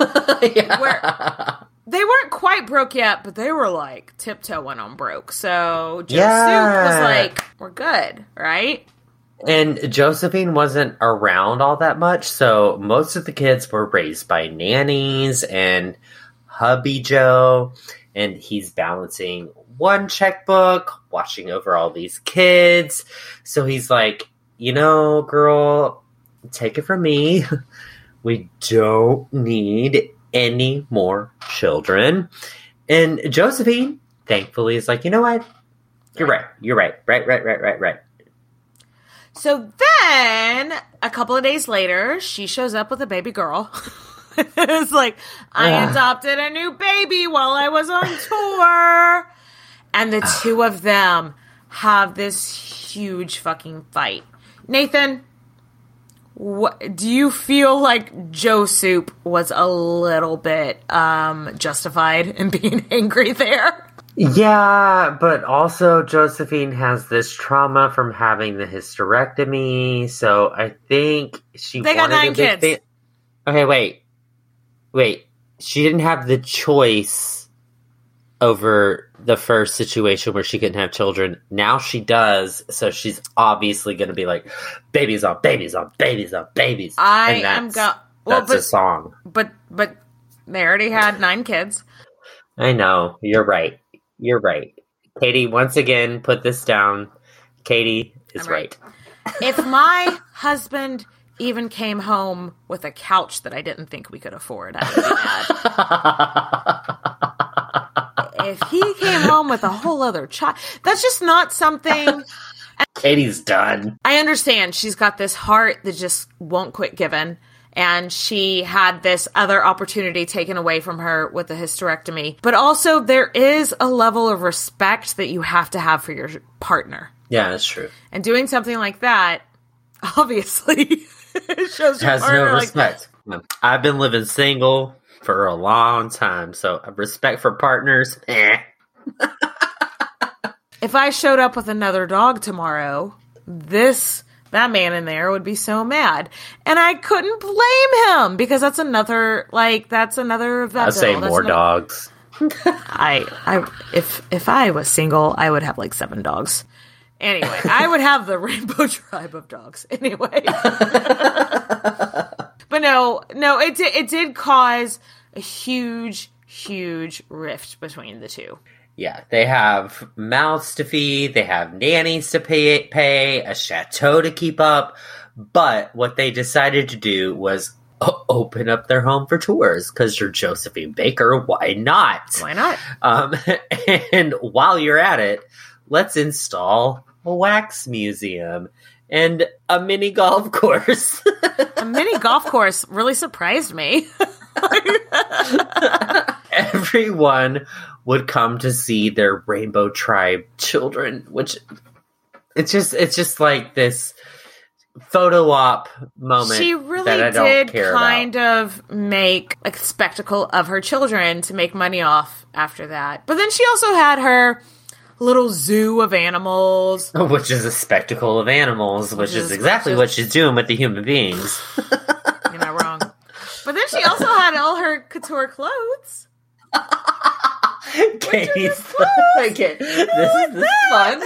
They weren't quite broke yet, but they were like tiptoeing on broke. So Joe Soup was like, we're good, right? And Josephine wasn't around all that much, so most of the kids were raised by nannies and hubby Joe, and he's balancing one checkbook, watching over all these kids. So he's like, girl, take it from me. We don't need any more children. And Josephine, thankfully, is like, you know what? You're right. Right. So then, a couple of days later, she shows up with a baby girl. It's like, I adopted a new baby while I was on tour. And the two of them have this huge fucking fight. Nathan, do you feel like Joe Soup was a little bit justified in being angry there? Yeah, but also Josephine has this trauma from having the hysterectomy, so I think They got 9 kids. Okay, wait. She didn't have the choice over the first situation where she couldn't have children. Now she does, so she's obviously going to be like, babies on babies on babies on babies. That's a song. But they already had 9 kids. I know. You're right. Katie, once again, put this down. Katie is right. If my husband even came home with a couch that I didn't think we could afford, I would be mad. If he came home with a whole other child, that's just not something. Katie's done. I understand she's got this heart that just won't quit giving. And she had this other opportunity taken away from her with the hysterectomy. But also, there is a level of respect that you have to have for your partner. Yeah, that's true. And doing something like that, obviously, shows your has partner, no respect. I've been living single for a long time, so respect for partners, If I showed up with another dog tomorrow, that man in there would be so mad. And I couldn't blame him because that's another vet I'd say more dogs. If I was single, I would have like 7 dogs. Anyway, I would have the rainbow tribe of dogs. Anyway. But no, it did cause a huge, huge rift between the two. Yeah, they have mouths to feed, they have nannies to pay, a chateau to keep up, but what they decided to do was open up their home for tours, because you're Josephine Baker, why not? Why not? And while you're at it, let's install a wax museum and a mini golf course. A mini golf course really surprised me. Everyone would come to see their Rainbow Tribe children, which it's just like this photo op moment. She really that I don't did care kind about. of make a spectacle of her children to make money off after that. But then she also had her little zoo of animals. Which is a spectacle of animals, which is exactly what she's doing with the human beings. You're not wrong. But then she also had all her couture clothes. Katie's this is fun.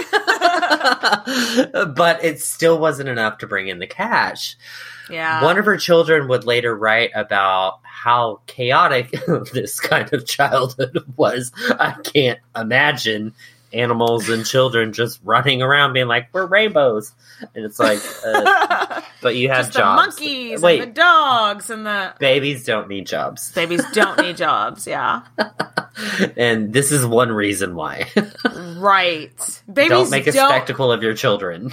But it still wasn't enough to bring in the cash. Yeah. One of her children would later write about how chaotic this kind of childhood was. I can't imagine animals and children just running around being like, we're rainbows. And it's like, but you have just jobs. The monkeys and the dogs and the... Babies don't need jobs. Babies don't need jobs, yeah. And this is one reason why. Right. Babies don't make a spectacle of your children.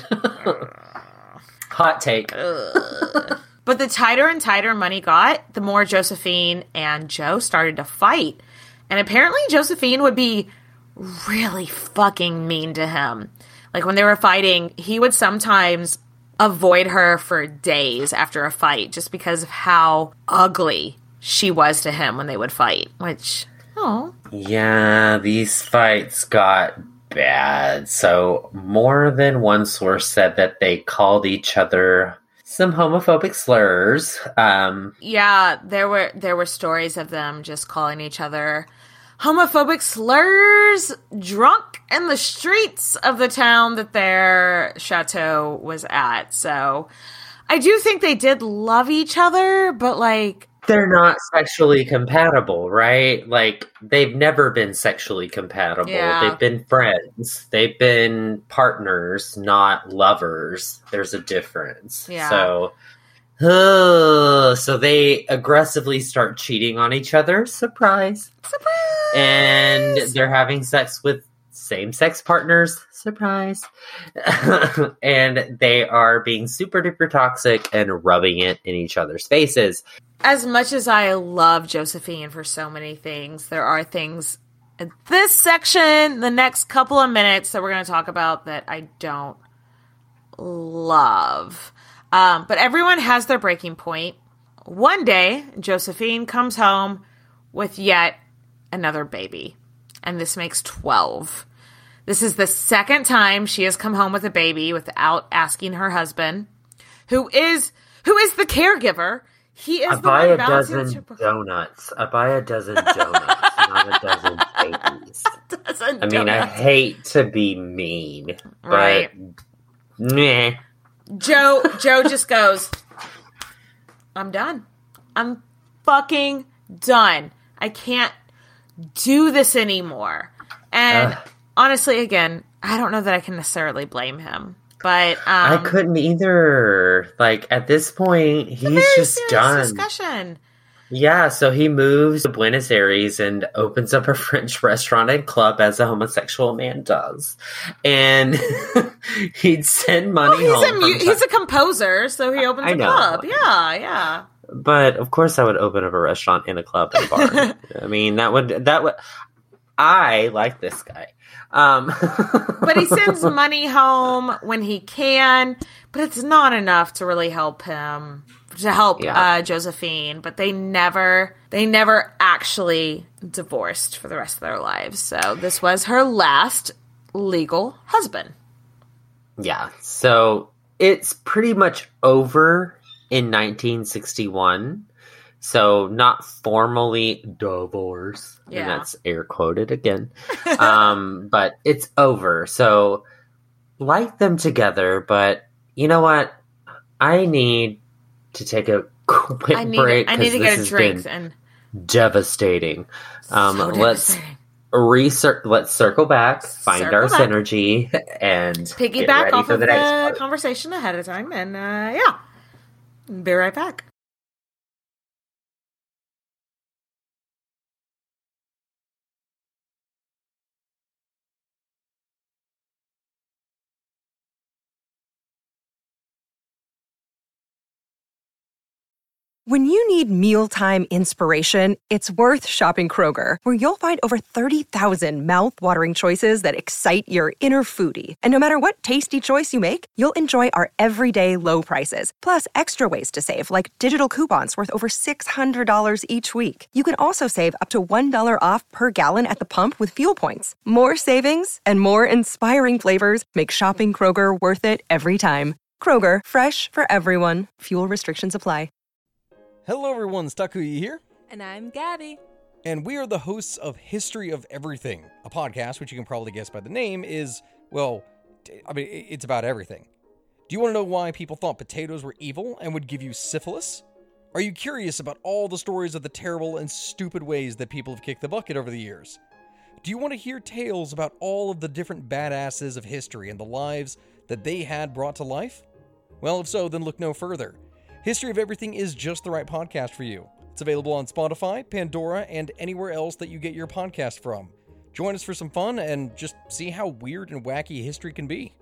Hot take. But the tighter and tighter money got, the more Josephine and Joe started to fight. And apparently Josephine would be really fucking mean to him. Like when they were fighting, he would sometimes avoid her for days after a fight just because of how ugly she was to him when they would fight. Which, oh. Yeah, these fights got bad. So more than one source said that they called each other some homophobic slurs. Yeah, there were stories of them just calling each other homophobic slurs drunk in the streets of the town that their chateau was at. So I do think they did love each other, but like... They're not sexually compatible, right? Like, they've never been sexually compatible. Yeah. They've been friends. They've been partners, not lovers. There's a difference. Yeah. So they aggressively start cheating on each other. Surprise. Surprise! And they're having sex with same-sex partners. Surprise. And they are being super duper toxic and rubbing it in each other's faces. As much as I love Josephine for so many things, there are things in this section, the next couple of minutes that we're going to talk about that I don't love. But everyone has their breaking point. One day, Josephine comes home with yet another baby. And this makes 12. This is the second time she has come home with a baby without asking her husband, who is the caregiver. He is I the buy one a balancing dozen the donuts. I buy a dozen donuts, not a dozen babies. dozen I mean, I donuts. hate to be mean, but Right. meh. Joe just goes, I'm done. I'm fucking done. I can't do this anymore. And honestly, again, I don't know that I can necessarily blame him. But I couldn't either. Like, at this point, he's just done. Discussion. Yeah, so he moves to Buenos Aires and opens up a French restaurant and club as a homosexual man does. And he'd send money home. He's a composer, so he opens a club. Yeah. But of course I would open up a restaurant and a club and a bar. I mean, that would I like this guy. But he sends money home when he can, but it's not enough to really help him, to help Josephine. But they never actually divorced for the rest of their lives. So this was her last legal husband. Yeah. So it's pretty much over in 1961. So not formally divorce. Yeah. And that's air quoted again. But it's over. So like them together, but you know what? I need to take a quick break. I need to get a drink. And devastating. Devastating. Let's circle back, find our synergy, and piggyback off of the next part. conversation ahead of time. And be right back. When you need mealtime inspiration, it's worth shopping Kroger, where you'll find over 30,000 mouth-watering choices that excite your inner foodie. And no matter what tasty choice you make, you'll enjoy our everyday low prices, plus extra ways to save, like digital coupons worth over $600 each week. You can also save up to $1 off per gallon at the pump with fuel points. More savings and more inspiring flavors make shopping Kroger worth it every time. Kroger, fresh for everyone. Fuel restrictions apply. Hello everyone, Stakuyi here. And I'm Gabby. And we are the hosts of History of Everything, a podcast which you can probably guess by the name is, well, I mean, it's about everything. Do you want to know why people thought potatoes were evil and would give you syphilis? Are you curious about all the stories of the terrible and stupid ways that people have kicked the bucket over the years? Do you want to hear tales about all of the different badasses of history and the lives that they had brought to life? Well, if so, then look no further. History of Everything is just the right podcast for you. It's available on Spotify, Pandora, and anywhere else that you get your podcast from. Join us for some fun and just see how weird and wacky history can be.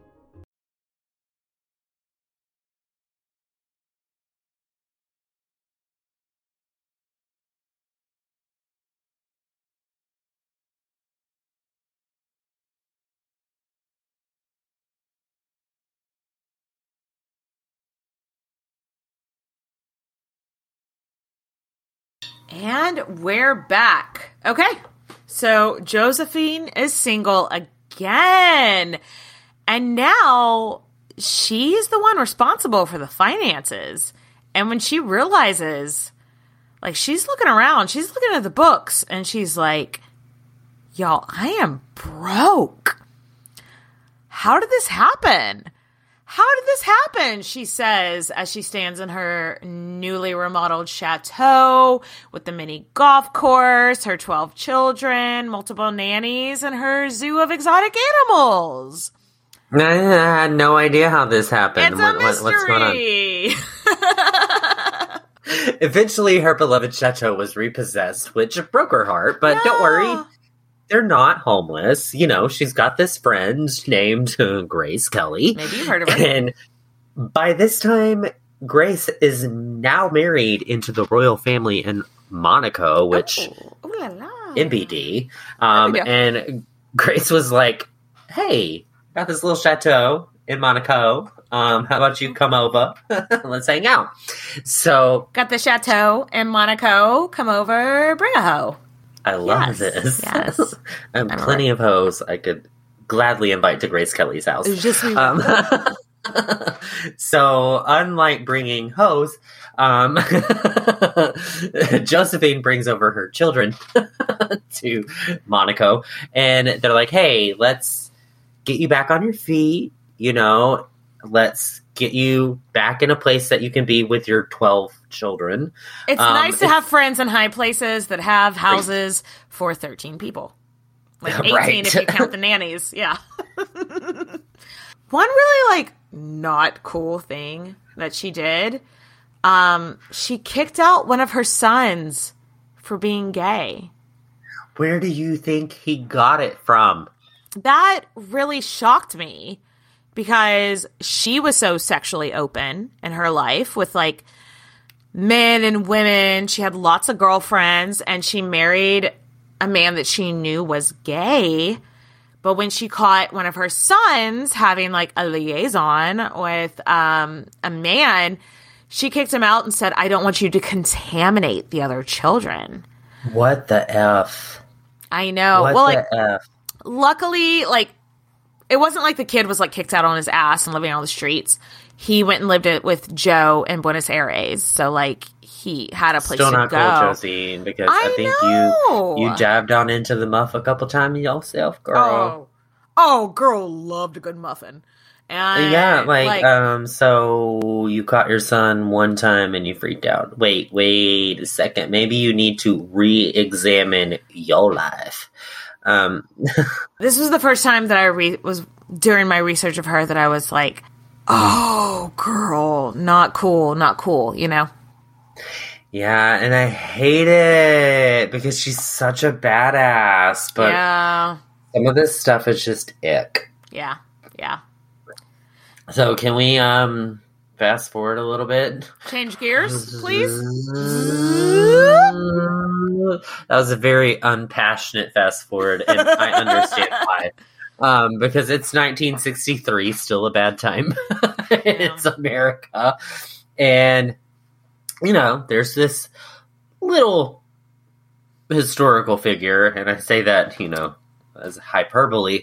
And we're back. Okay, so Josephine is single again. And now she's the one responsible for the finances. And when she realizes, like, she's looking around, she's looking at the books, and she's like, y'all, I am broke. How did this happen? How did this happen? She says as she stands in her newly remodeled chateau with the mini golf course, her 12 children, multiple nannies, and her zoo of exotic animals. I had no idea how this happened. It's a mystery. What's going on? Eventually, her beloved chateau was repossessed, which broke her heart. But don't worry. They're not homeless. You know, she's got this friend named Grace Kelly. Maybe you've heard of her. And by this time, Grace is now married into the royal family in Monaco, which MBD. And Grace was like, hey, got this little chateau in Monaco. How about you come over? Let's hang out. So, got the chateau in Monaco. Come over, bring a hoe. I love this. Yes. And plenty of hoes I could gladly invite to Grace Kelly's house. Just so, unlike bringing hoes, Josephine brings over her children to Monaco, and they're like, hey, let's get you back on your feet, you know, let's get you back in a place that you can be with your 12 children. It's nice to have friends in high places that have houses for 13 people. Like 18 right. if you count the nannies. Yeah. One really, like, not cool thing that she did, she kicked out one of her sons for being gay. Where do you think he got it from? That really shocked me. Because she was so sexually open in her life with, like, men and women. She had lots of girlfriends, and she married a man that she knew was gay. But when she caught one of her sons having, like, a liaison with a man, she kicked him out and said, I don't want you to contaminate the other children. What the F? I know. What well, the like, F? Luckily, like, it wasn't like the kid was, like, kicked out on his ass and living on the streets. He went and lived it with Joe in Buenos Aires. So, like, he had a place Still to not go. cool, Josie, because I think you jabbed on into the muff a couple times yourself, girl. Oh, girl loved a good muffin. And, yeah, so you caught your son one time and you freaked out. Wait a second. Maybe you need to re-examine your life. This was the first time that I was during my research of her that I was like, oh, girl, not cool, you know? Yeah, and I hate it because she's such a badass, but some of this stuff is just ick. Yeah. So can we fast forward a little bit? Change gears, please? That was a very unpassionate fast forward, and I understand why. Because it's 1963, still a bad time. It's America. And, you know, there's this little historical figure, and I say that, you know, as hyperbole,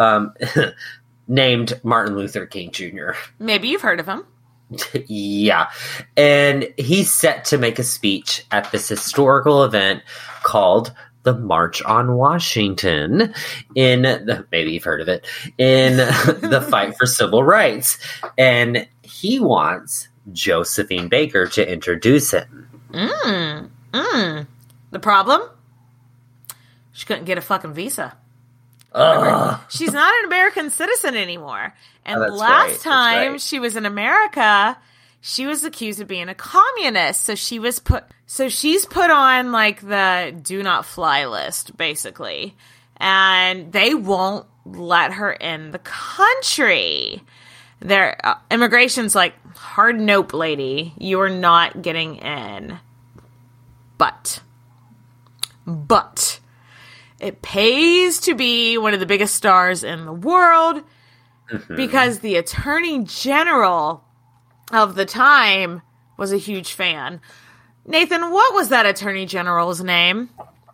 named Martin Luther King Jr. Maybe you've heard of him. Yeah. And he's set to make a speech at this historical event called the March on Washington maybe you've heard of it, in the fight for civil rights. And he wants Josephine Baker to introduce him. The problem? She couldn't get a fucking visa. She's not an American citizen anymore. And that's last right, time right. she was in America, she was accused of being a communist. So she's put on like the do not fly list, basically. And they won't let her in the country. Their immigration's like, hard nope, lady. You are not getting in. But it pays to be one of the biggest stars in the world because the Attorney General of the time was a huge fan. Nathan, what was that Attorney General's name?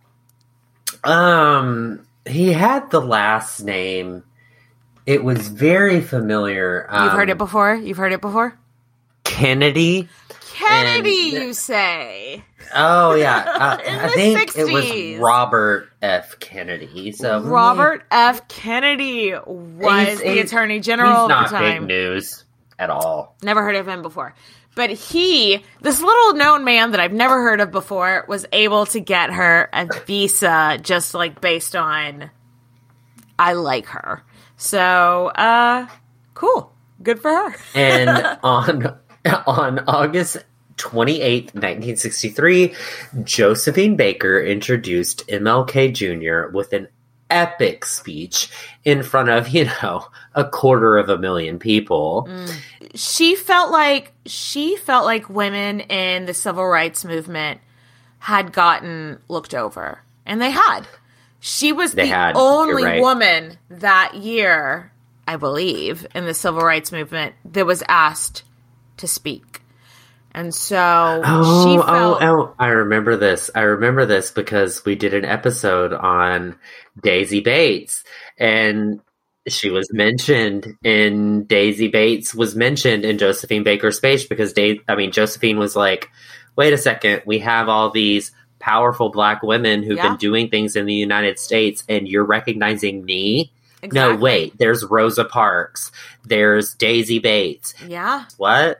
He had the last name. It was very familiar. You've heard it before? Kennedy. You say. Oh, yeah. I think 60s. it was Robert F. Kennedy. So Robert F. Kennedy was the Attorney General he's of the not time. big news at all. Never heard of him before. But this little known man that I've never heard of before, was able to get her a visa just like based on I like her. So, cool. Good for her. And on August 28th, 1963, Josephine Baker introduced MLK Jr. with an epic speech in front of, 250,000 people. She felt like women in the civil rights movement had gotten looked over. And they had. She was the only woman that year, I believe, in the civil rights movement that was asked to speak. And so she felt... I remember this. Because we did an episode on Daisy Bates, and she was mentioned in Josephine Baker's speech because Josephine was like, wait a second, we have all these powerful black women who've been doing things in the United States, and you're recognizing me? Exactly. No, wait, there's Rosa Parks. There's Daisy Bates. Yeah. What?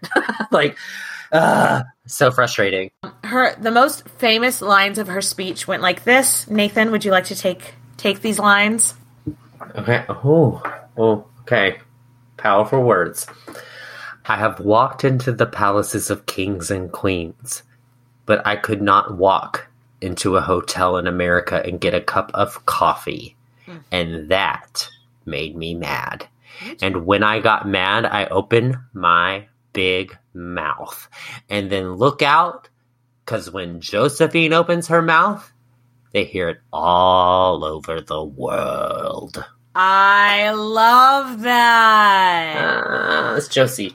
So frustrating. The most famous lines of her speech went like this. Nathan, would you like to take these lines? Okay. Oh, okay. Powerful words. I have walked into the palaces of kings and queens, but I could not walk into a hotel in America and get a cup of coffee. And that made me mad. And when I got mad, I opened my big mouth. And then look out, because when Josephine opens her mouth, they hear it all over the world. I love that. It's Josie.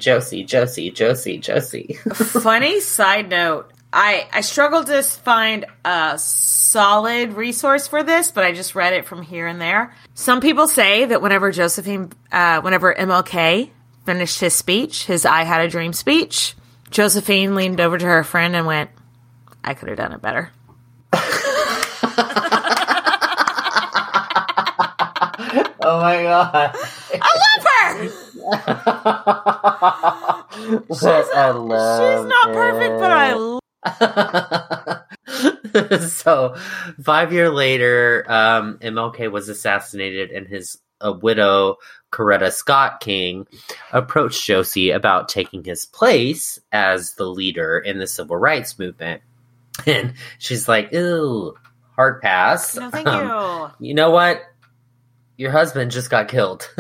Funny side note. I struggled to find a solid resource for this, but I just read it from here and there. Some people say that whenever MLK finished his speech, his I Had a Dream speech, Josephine leaned over to her friend and went, I could have done it better. Oh my god. I love her! She's not perfect, but I love So, 5 years later, MLK was assassinated, and his widow, Coretta Scott King, approached Josie about taking his place as the leader in the civil rights movement. And she's like, ew, hard pass. No, thank you. You know what? Your husband just got killed.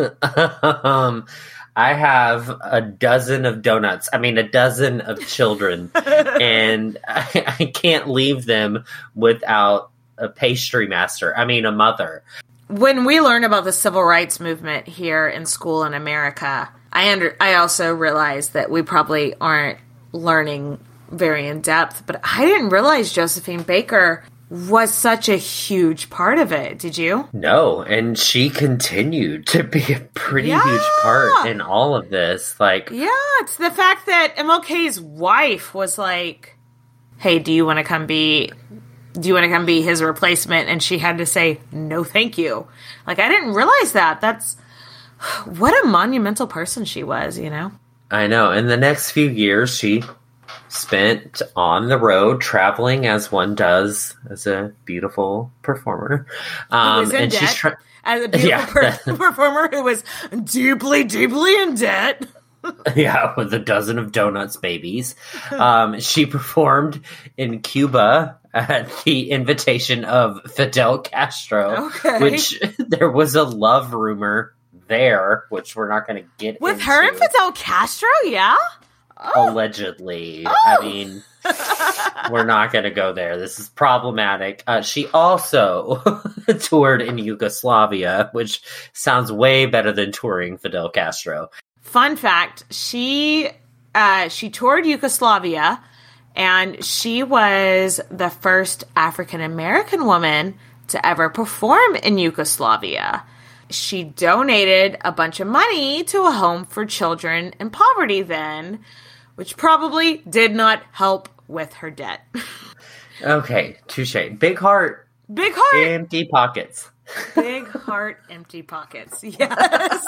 I have a dozen of children, and I can't leave them without a pastry master. A mother. When we learn about the civil rights movement here in school in America, I also realize that we probably aren't learning very in depth, but I didn't realize Josephine Baker was such a huge part of it. Did you? No, and she continued to be a pretty huge part in all of this. It's the fact that MLK's wife was like, hey, do you want to come be his replacement? And she had to say, no, thank you. I didn't realize that. That's what a monumental person she was, I know. In the next few years, she spent on the road traveling as one does as a beautiful performer. Who was in debt. As a beautiful performer who was deeply, deeply in debt. Yeah, with a dozen of donuts babies. She performed in Cuba at the invitation of Fidel Castro, which there was a love rumor there, which we're not going to get with into. her and Fidel Castro, yeah? Oh. Allegedly. Oh. I mean, we're not going to go there. This is problematic. She also toured in Yugoslavia, which sounds way better than touring Fidel Castro. Fun fact, she toured Yugoslavia, and she was the first African-American woman to ever perform in Yugoslavia. She donated a bunch of money to a home for children in poverty then, which probably did not help with her debt. Okay, touche. Big heart. Big heart. Empty pockets. Big heart, empty pockets. Yes.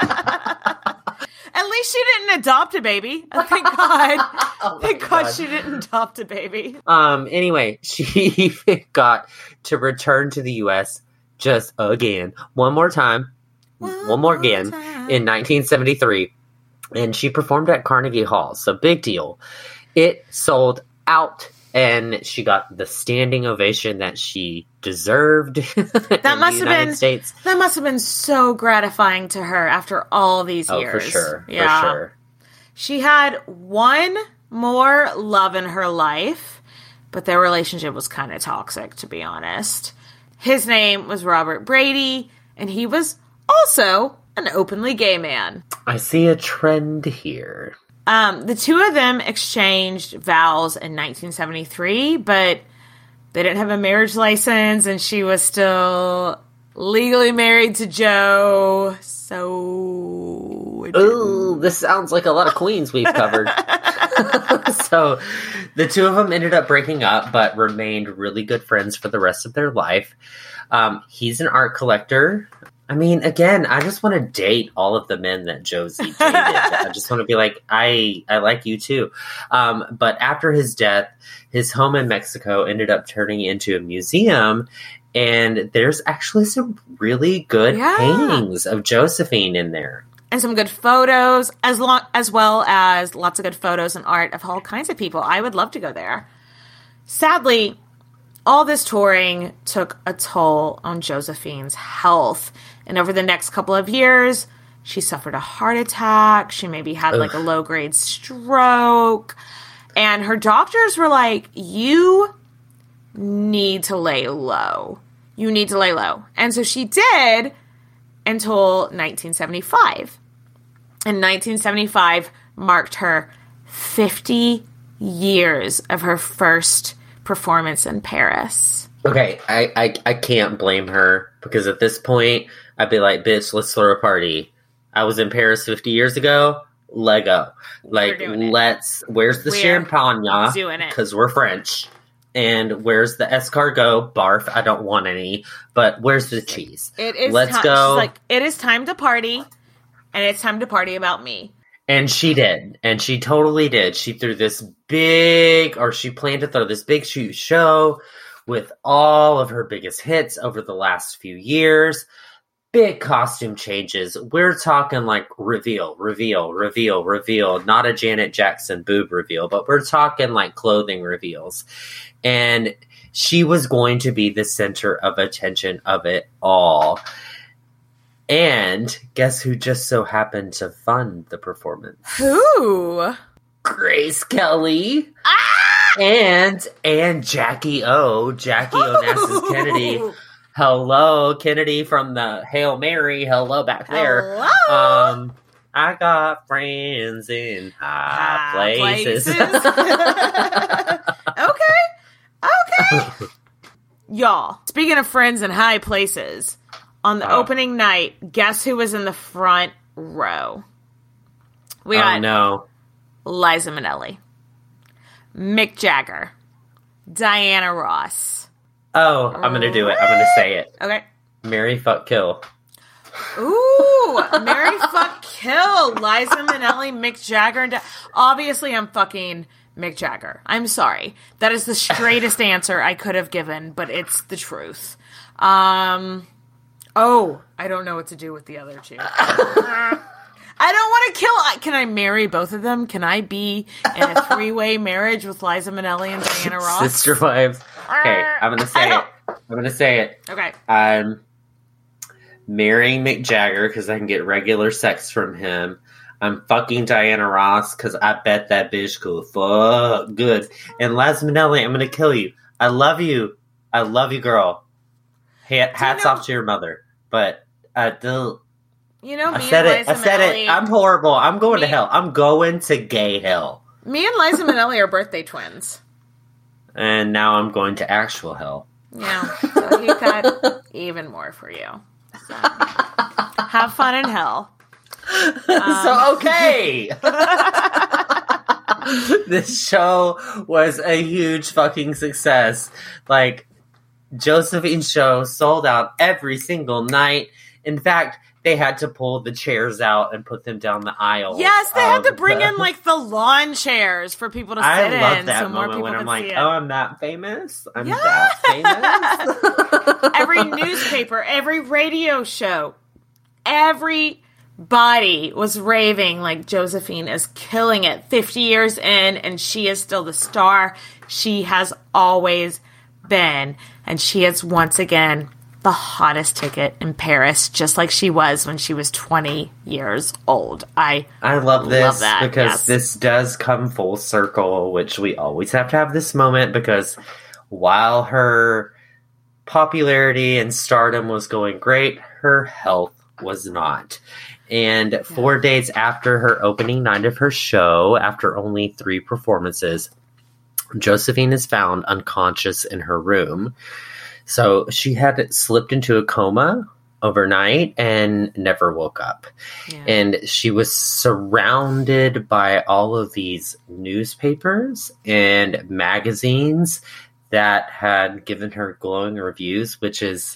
At least she didn't adopt a baby. Thank God. Thank God she didn't adopt a baby. Anyway, she got to return to the U.S. just again. One more time. One more again. In 1973. And she performed at Carnegie Hall. So big deal. It sold out. And she got the standing ovation that she deserved that must have been States. That must have been so gratifying to her after all these years. For sure. Yeah. For sure. She had one more love in her life, but their relationship was kind of toxic, to be honest. His name was Robert Brady, and he was also an openly gay man. I see a trend here. The two of them exchanged vows in 1973, but they didn't have a marriage license, and she was still legally married to Joe, so... Ooh, this sounds like a lot of queens we've covered. So, the two of them ended up breaking up, but remained really good friends for the rest of their life. He's an art collector. I mean, again, I just want to date all of the men that Josie dated. I just want to be like, I like you too. But after his death, his home in Mexico ended up turning into a museum. And there's actually some really good paintings of Josephine in there. And some good photos, as well as lots of good photos and art of all kinds of people. I would love to go there. Sadly, all this touring took a toll on Josephine's health. And over the next couple of years, she suffered a heart attack. She maybe had like a low-grade stroke. And her doctors were like, you need to lay low. You need to lay low. And so she did until 1975. And 1975 marked her 50 years of her first performance in Paris. Okay, I can't blame her, because at this point, I'd be like, bitch, let's throw a party. I was in Paris 50 years ago. Lego. Like, where's the champagne? Doing it. Because we're French. And where's the escargot? Barf, I don't want any. But where's the cheese? Let's go. She's like, it is time to party. And it's time to party about me. And she did. And she totally did. She threw this big, or she planned to throw this big show with all of her biggest hits over the last few years. Big costume changes. We're talking like reveal. Not a Janet Jackson boob reveal, but we're talking like clothing reveals. And she was going to be the center of attention of it all. And guess who just so happened to fund the performance? Who? Grace Kelly. And Jackie Onassis Kennedy. Hello, Kennedy from the Hail Mary. Hello back there. Hello. I got friends in high places. Okay. Y'all, speaking of friends in high places, on the opening night, guess who was in the front row? We got Liza Minnelli, Mick Jagger, Diana Ross. Oh, I'm going to do it. I'm going to say it. Okay. Marry, fuck, kill. Ooh, marry, fuck, kill. Liza Minnelli, Mick Jagger. And obviously, I'm fucking Mick Jagger. I'm sorry. That is the straightest answer I could have given, but it's the truth. I don't know what to do with the other two. I don't want to kill. Can I marry both of them? Can I be in a 3-way marriage with Liza Minnelli and Diana Ross? Sister wives. Okay, I'm going to say it. I'm going to say it. Okay. I'm marrying Mick Jagger because I can get regular sex from him. I'm fucking Diana Ross because I bet that bitch could fuck good. And Liza Minnelli, I'm going to kill you. I love you. I love you, girl. Hats off to your mother. But I do. You know, I said it. I'm horrible. I'm going to hell. I'm going to gay hell. Me and Liza Minnelli are birthday twins. And now I'm going to actual hell. Yeah. So he's got even more for you. So, have fun in hell. So, okay. This show was a huge fucking success. Like, Josephine's show sold out every single night. In fact, they had to pull the chairs out and put them down the aisle. Yes, they had to bring in like the lawn chairs for people to sit in. I love that so more moment people when I'm could like, see it. oh, I'm that famous? I'm that famous? Every newspaper, every radio show, everybody was raving like Josephine is killing it 50 years in, and she is still the star she has always been. And she is once again the hottest ticket in Paris, just like she was when she was 20 years old. I love this that, because this does come full circle, which we always have to have this moment because while her popularity and stardom was going great, her health was not. And 4 days after her opening night of her show, after only 3 performances, Josephine is found unconscious in her room. So she had slipped into a coma overnight and never woke up. Yeah. And she was surrounded by all of these newspapers and magazines that had given her glowing reviews, which is...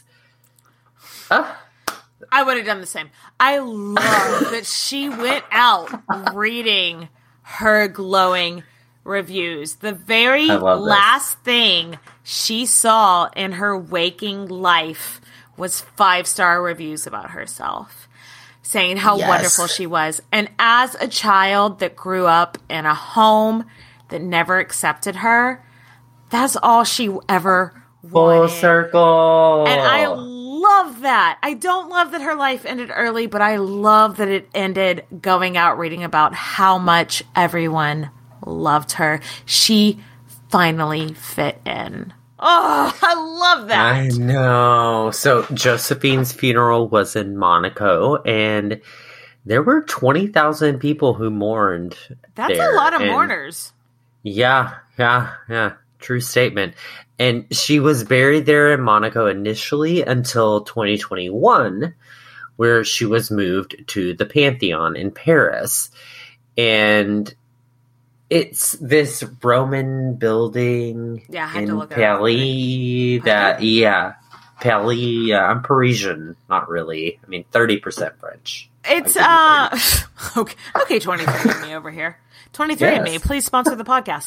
I would have done the same. I love that she went out reading her glowing reviews. The very last thing she saw in her waking life was 5-star reviews about herself, saying how wonderful she was. And as a child that grew up in a home that never accepted her, that's all she ever wanted. Full circle. And I love that. I don't love that her life ended early, but I love that it ended going out reading about how much everyone loved her. She finally fit in. Oh, I love that. I know. So Josephine's funeral was in Monaco, and there were 20,000 people who mourned. That's a lot of mourners. Yeah. True statement. And she was buried there in Monaco initially until 2021, where she was moved to the Pantheon in Paris. And it's this Roman building in Paris Paris. I'm Parisian, not really. I mean, 30% French. It's, okay, 23andMe over here. 23andMe, please sponsor the podcast.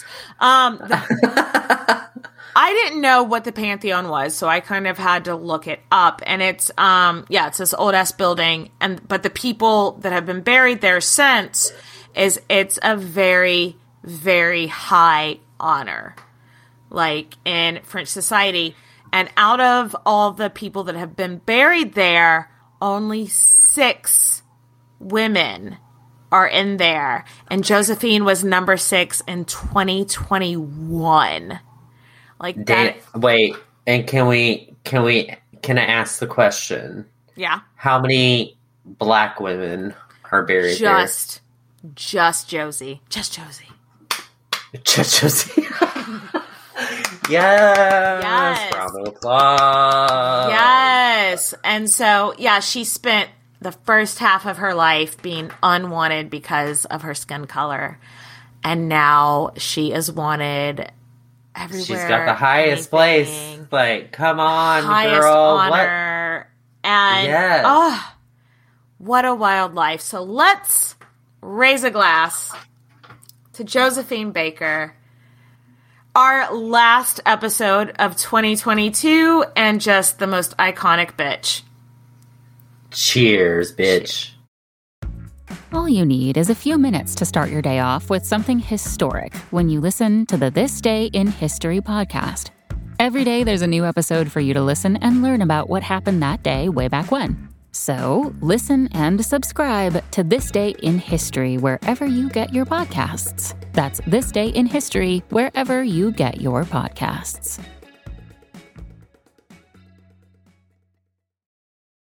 I didn't know what the Pantheon was, so I kind of had to look it up. And it's, it's this old-ass building, but the people that have been buried there since it's a very, very high honor, like in French society. And out of all the people that have been buried there, only 6 women are in there. And Josephine was number 6 in 2021. Like that. Wait, and can I ask the question? Yeah. How many black women are buried there? Just Josie. Just Josie. Just Josie. Yes. Round of applause. Yes. And so, she spent the first half of her life being unwanted because of her skin color. And now she is wanted everywhere. She's got the highest place. Like, come on, highest girl. Honor. What? And, what a wild life. So let's raise a glass to Josephine Baker, our last episode of 2022 and just the most iconic bitch. Cheers, bitch. All you need is a few minutes to start your day off with something historic when you listen to the This Day in History podcast. Every day there's a new episode for you to listen and learn about what happened that day way back when. So listen and subscribe to This Day in History wherever you get your podcasts. That's This Day in History wherever you get your podcasts.